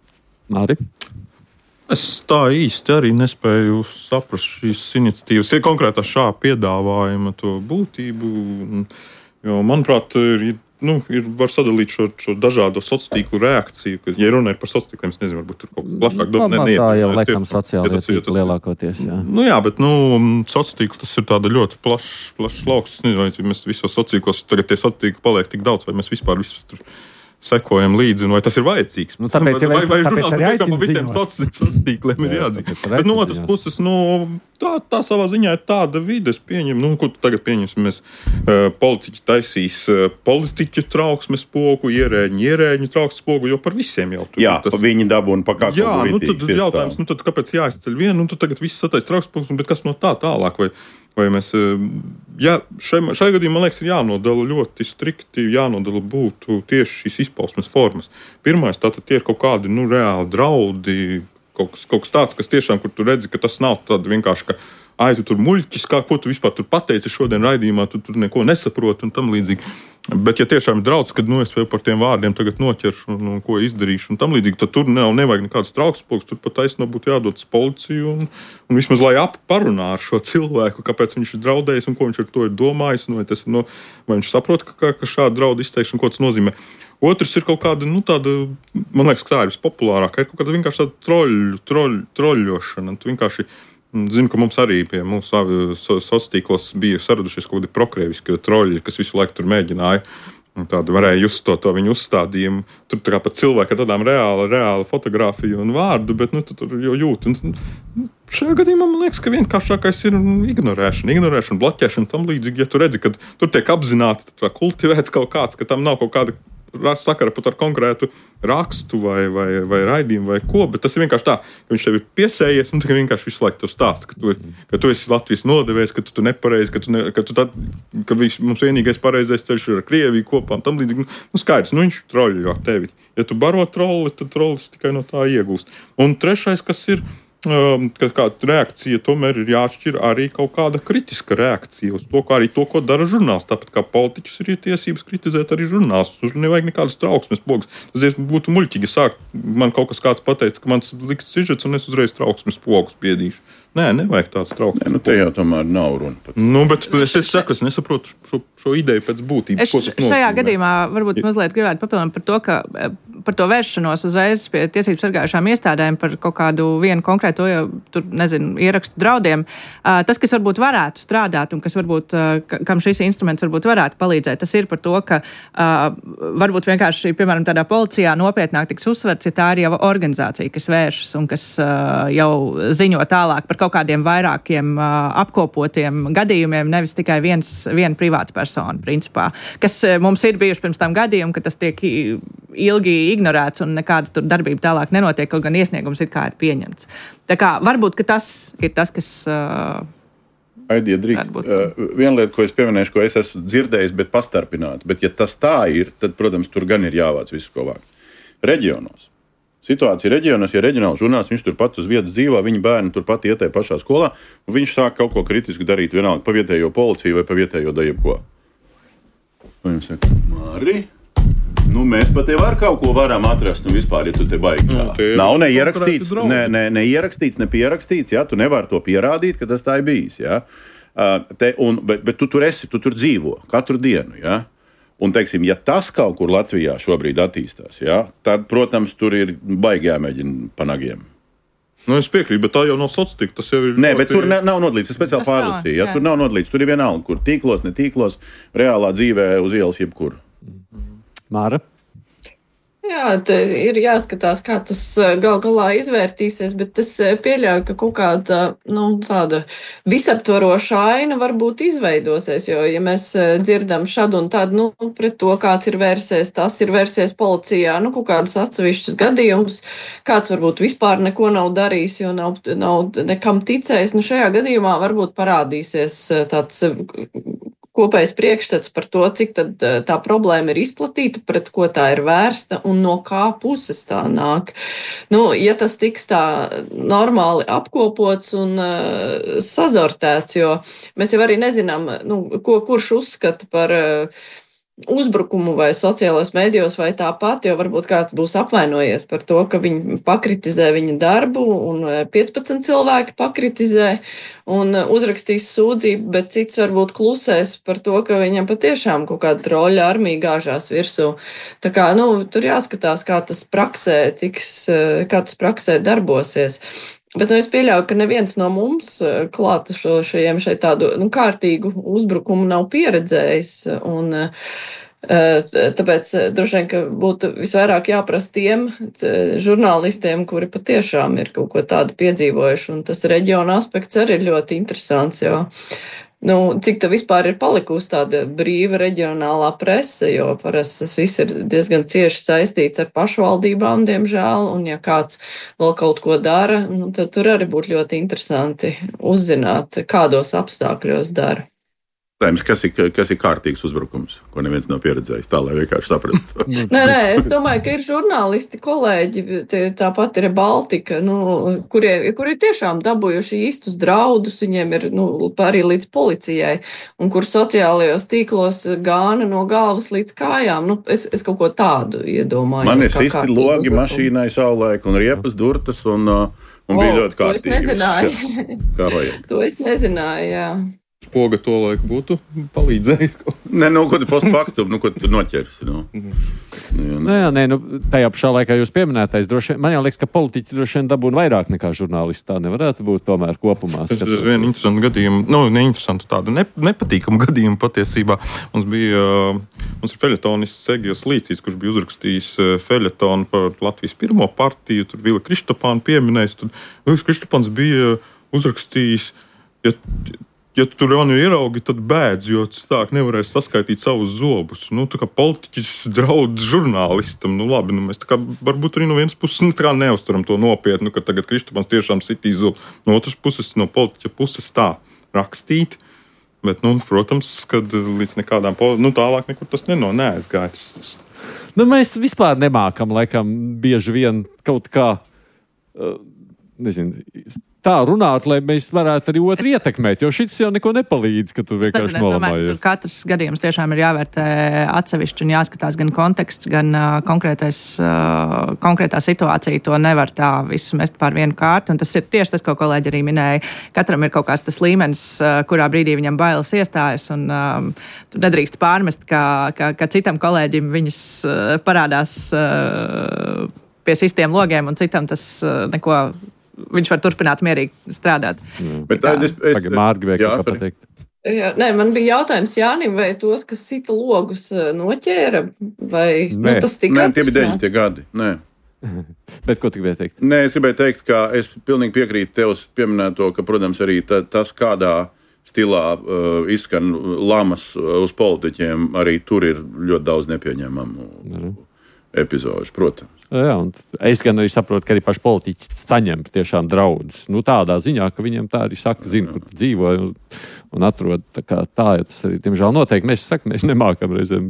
Māri? Es tā īsti arī nespēju saprast šīs iniciatīvas, ir konkrētā šā piedāvājuma to būtību, jo, manuprāt, var sadalīt šo dažādo sociālo reakciju, ka, ja runa ir par sociāliem tīkliem, es nezinu, varbūt tur kaut kas plašāk domā. Tā jau laikam sociālajā tīklā lielākoties, jā. Jā, bet, sociālā tīkla tas ir tāda ļoti plašs lauks. Es nezinu, vai mēs visos sociālos tīklos tagad tie sociālā tīkli paliek tik daudz, vai mēs vispār visus tur sekojam līdzi, un vai tas ir vajadzīgs. Tāpēc arī aicinu visiem sociāliem tīkliem ir jāatzīst. Bet no otras puses, tā savā ziņā ir tāda vide, es pieņemu, ko tagad pieņemsim, mēs politiķi taisīs politiķu trauksmes pogu, ierēģu trauksmes pogu, jo par visiem jau tur. Jā, viņi dabūna pa kaklu. Jā, tad jautājums, tad kāpēc jāizceļ vienu, tad tagad viss satais trauksmes pogus, bet kas no tā tālāk, vai mēs, šajā gadījumā, man liekas, ir jānodala ļoti strikti, jānodala būtu tieši šīs izpausmes formas. Pirmais, tātad tie ir kaut kādi, reāli draudi, kaut kas tāds, kas tiešām, kur tu redzi, ka tas nav tāda vienkārši, ka, tu tur muļķis, ko tu vispār tur pateici šodien raidījumā, tu tur neko nesaproti un tam līdzīgi. Bet, ja tiešām ir draudz, kad, es vēl par tiem vārdiem tagad noķeršu un ko izdarīšu un tam līdzīgi, tad tur nevajag nekādas trauksmes pogas, tur pat taisno būtu jādodas policiju un vismaz, lai parunā ar šo cilvēku, kāpēc viņš ir draudējis un ko viņš ar to ir domājis, un vai viņš saprot, ka šāda drauda izteikšana, ko tas nozīmē. Otrs ir kaut kāda, tāda, man liekas, ka tā ir vispopulārākā, ir kaut kāda vienkārši tāda troļļošana. Tu vienkārši zinu, ka mums arī pie mūsu sociālos tīklos bija saradušies kaut kādi prokrieviski troļļi, kas visu laiku tur mēģināja. Tāda varēja just to viņu uzstādījumu. Tur tā kā pat cilvēki ar tādām reāla fotografiju un vārdu, bet tu tur jau jūt. Šajā gadījumā man liekas, ka vienkāršākais ir ignorēšana, bloķēšana tam līdzīgi. Ja tu redzi, ka tur tiek apzināti kultivēts kaut kāds, ka tam nav kaut kāda sakara pat ar konkrētu rakstu vai raidījumu vai ko, bet tas ir vienkārši tā, ka viņš tev ir piesējies un vienkārši visu laiku tev stāst, ka tu esi Latvijas nodevējs, ka tu nepareizi, ka mums vienīgais pareizais ceļš ir ar Krieviju kopā un tam līdzīgi. Skaidrs, viņš troļļo tevi. Ja tu baro trolli, tad trollis tikai no tā iegūst. Un trešais, kas ir, ka kāda reakcija tomēr ir jāatšķir arī kaut kāda kritiska reakcija uz to, arī to, ko dara žurnāls. Tāpat kā politiķus ir tiesības kritizēt arī žurnāls. Tur nevajag nekādas trauksmes pogas. Tas būtu muļķīgi sākt. Man kaut kas kāds pateica, ka man liks sižets un es uzreiz trauksmes pogus piedīšu. Nē, nevajag tāds trauksmes. Te jau tomēr nav runa. Bet es saku, es nesaprotu šo ideju pēc būtības. Šajā gadījumā varbūt mazliet gribētu papildināt par to, ka par to vēršanos uzreiz pie tiesību sargājušām iestādēm par kaut kādu vienu konkrēto, ierakstu draudiem. Tas, kas varbūt varētu strādāt un kas varbūt, kam šis instruments varbūt varētu palīdzēt, tas ir par to, ka varbūt vienkārši, piemēram, tādā policijā nopietnāk tiks uzsverts, ja tā ir jau organizācija, kas vēršas un kas jau ziņo tālāk par kaut kādiem vairākiem apkopotiem gadījumiem, nevis tikai viena privāta persona, principā. Kas mums ir bijuši pirms tam gadījumi, ka tas tiek ilgi ignorēts un nekāda tur darbība tālāk nenotiek, kaut gan iesniegums ir kā ir pieņemts. Tā kā varbūt, ka tas ir tas, kas... Aidie, drīkst. Viena lieta, ko es pieminēšu, ko es esmu dzirdējis, bet pastarpināt. Bet, ja tas tā ir, tad, protams, tur gan ir jāvāc visu, ko vākt. Reģionos. Situācija reģionos, ja reģionāls žurnāls, viņš turpat uz vietas dzīvo, viņa bērni turpat iet tajā pašā skolā, un viņš sāk kaut ko kritisku darīt, vienalga pa vietējo policiju vai pa vietējo jebko. Un viņš saka, Māri, mēs pat tev ar kaut ko varam atrast, vispār, ja tu te baigi tā. Nav neierakstīts, neierakstīts, nepierakstīts, ja, tu nevari to pierādīt, ka tas tā ir bijis, ja. Bet tu tur esi, tu tur dzīvo katru dienu, ja. Un, teiksim, ja tas kaut kur Latvijā šobrīd attīstās, ja, tad, protams, tur ir baigi jāmēģina panagiem. Es piekrītu, bet tā jau nav sociāla tīkla. Tas jau ir. Nē, bet tur nav nodalīts. Es speciāli pārlasīju. Ja, tur nav nodalīts. Tur ir vienalga, kur tīklos, ne tīklos, reālā dzīvē uz ielas jebkur. Māra? Jā, ir jāskatās, kā tas gal galā izvērtīsies, bet es pieļauju, ka kaut kāda tāda visaptvaroša aina varbūt izveidosies, jo, ja mēs dzirdam šad un tad, pret to, kāds ir vērsies, tas ir vērsies policijā, kaut kādus atsevišķus gadījumus, kāds varbūt vispār neko nav darījis, jo nav nekam ticējis, šajā gadījumā varbūt parādīsies tāds kopējs priekšstats par to, cik tad tā problēma ir izplatīta, pret ko tā ir vērsta un no kā puses tā nāk. Ja tas tiks tā normāli apkopots un sazortēts, jo mēs jau arī nezinām, kurš uzskata par uzbrukumu vai sociālajos mēdījos vai tāpat, jo varbūt kāds būs apvainojies par to, ka viņi pakritizē viņa darbu un 15 cilvēki pakritizē un uzrakstīs sūdzību, bet cits varbūt klusēs par to, ka viņam patiešām kaut kāda troļa armija gāžās virsū. Tā kā, tur jāskatās, kā tas praksē darbosies. Bet es pieļauju, ka neviens no mums klātesošajiem šeit tādu kārtīgu uzbrukumu nav pieredzējis. Un, tāpēc droši vien, ka būtu visvairāk jāprasa tiem žurnālistiem, kuri patiešām ir kaut ko tādu piedzīvojuši. Un tas reģiona aspekts arī ir ļoti interesants, jo cik tā vispār ir palikusi tāda brīva reģionālā prese, jo parasti tas viss ir diezgan cieši saistīts ar pašvaldībām, diemžēl, un ja kāds vēl kaut ko dara, tad tur arī būtu ļoti interesanti uzzināt, kādos apstākļos dara. Kas ir kārtīgs uzbrukums, ko neviens nav pieredzējis, tā lai vienkārši saprastu? Nē, es domāju, ka ir žurnālisti, kolēģi, tāpat ir Baltika, kuri tiešām dabūjuši īstus draudus, viņiem ir arī līdz policijai, un kur sociālajos tīklos gāna no galvas līdz kājām. Es kaut ko tādu iedomāju. Man ir sisti logi mašīnai savulaik un riepas durtas, un bija ļoti kārtīgi. To es nezināju. Kā vajag. To es nezināju, jā. Spoga to laiku būtu palīdzējis. Nē, ko tu postfaktum, ko tu noķersi. Tajā pašā laikā jūs pieminētais, man jau liekas, ka politiķi droši vien dabūna vairāk nekā žurnālisti. Tā nevarētu būt tomēr kopumā. Tas ir viena interesanta gadījuma, neinteresanta tāda nepatīkama gadījuma patiesībā. Mums ir feļetonists Egils Līcīs, kurš bija uzrakstījis feļetonu par Latvijas pirmo partiju, tur Vila Kristopānu pieminējis, tad Vilis Kristopāns bija uzrakstījis, ja tu tur jau ieraugi, tad bēdz, jo tā nevarēs saskaitīt savus zobus. Tā kā politiķis draud žurnālistam, labi, mēs tā kā varbūt arī no vienas puses neuztaram to nopietnu, ka tagad Kristopāns tiešām sitīs zobu. No otras puses, no politiķa puses tā rakstīt, bet, protams, kad līdz nekādām, tālāk nekur tas neaizgāja. Mēs vispār nemākam, laikam, bieži vien kaut kā, tā runāt, lai mēs varētu arī otru ietekmēt, jo šis jau neko nepalīdz, ka tu vienkārši nolamājies. Katrs gadījums tiešām ir jāvērtē atsevišķi un jāskatās gan konteksts, gan konkrētā situācija. To nevar tā visu mest pār vienu kārtu, un tas ir tieši tas, ko kolēģi arī minēja. Katram ir kaut kāds tas līmenis, kurā brīdī viņam bailes iestājas, un tu nedrīkst pārmest, ka citam kolēģim viņas parādās pie sistiem logiem, un citam tas neko... Viņš var turpināt mierīgi strādāt. Bet Mārgi vēl kaut kā pateikt. Nē, man bija jautājums Jānim, vai tos, kas sita logus, noķēra, vai tas tika Nē, tie bija 90. gadi. Nē. Bet ko tu gribēji teikt? Nē, es gribēju teikt, ka es pilnīgi piekrītu tev pieminēto, ka, protams, arī tas, kādā stilā izskan lamas uz politiķiem, arī tur ir ļoti daudz nepieņemamu epizožu, protams. Jā, un es gan arī saprotu, ka arī paši politiķi saņem tiešām draudus. Tādā ziņā, ka viņiem tā arī saka, zina, kur dzīvo un atrod. Tā jau tas arī, diemžēl, notiek. Mēs nemākam reizēm.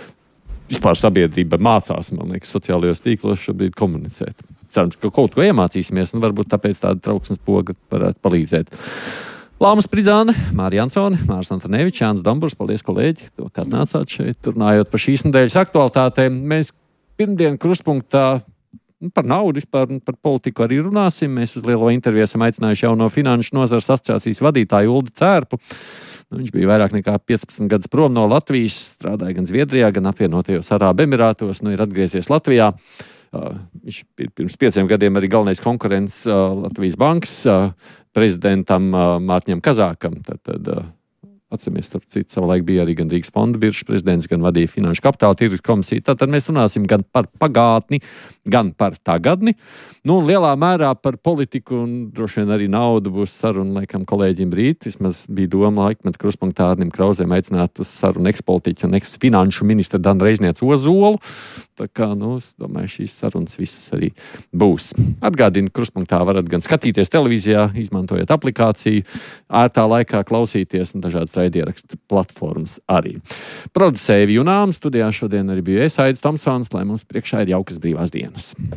Vispār sabiedrība mācās, man liekas, sociālajos tīklos šobrīd komunicēt. Cerams, ka kaut ko iemācīsimies, un varbūt tāpēc tāda trauksmes poga varētu palīdzēt. Lāma Spridzāne, Mārija Ansone, Mārs Antonevičs, Jānis Damburs, paldies, kolēģi, to, kā nācāt šeit, runājot par šīs nedēļas aktualitātēm. Mēs pirmdien krustpunktā par naudu, vispār par politiku arī runāsim. Mēs uz lielo interviju esam aicinājuši jauno finanšu nozares asociācijas vadītāju Uldi Cērpu. Viņš bija vairāk nekā 15 gadus prom no Latvijas, strādāja gan Zviedrijā, gan apvienotajos Arābu Emirātos, ir atgriezies Latvijā. Viņš ir pirms 5 gadiem arī galvenais konkurents Latvijas bankas prezidentam Mārtiņam Kazākam. Atceramies, starp citu, savulaik bija arī gan Rīgas fonda biržas prezidents, gan vadīja Finanšu kapitāla tirgus komisiju. Tātad mēs runāsim gan par pagātni, gan par tagadni. Lielā mērā par politiku un droši vien arī naudu būs saruna, laikam, kolēģim rīt. Vismaz bija doma laikmetu krustpunktā Arnim Krauzēm aicināt uz sarunu ekspolitiķu un eksfinanšu ministru Danu Reiznieci Ozolu. Tā kā, es domāju, šīs sarunas visas arī būs. Atgādinu, krustpunktā varat gan skatīties televīzijā, izmantojot aplikāciju, ērtā laikā klausīties un dažādas raidierakstu platformas arī. Producēja Junām, studijā šodien arī bija es, Aidis Tomsons, lai mums priekšā ir jaukas brīvās dienas.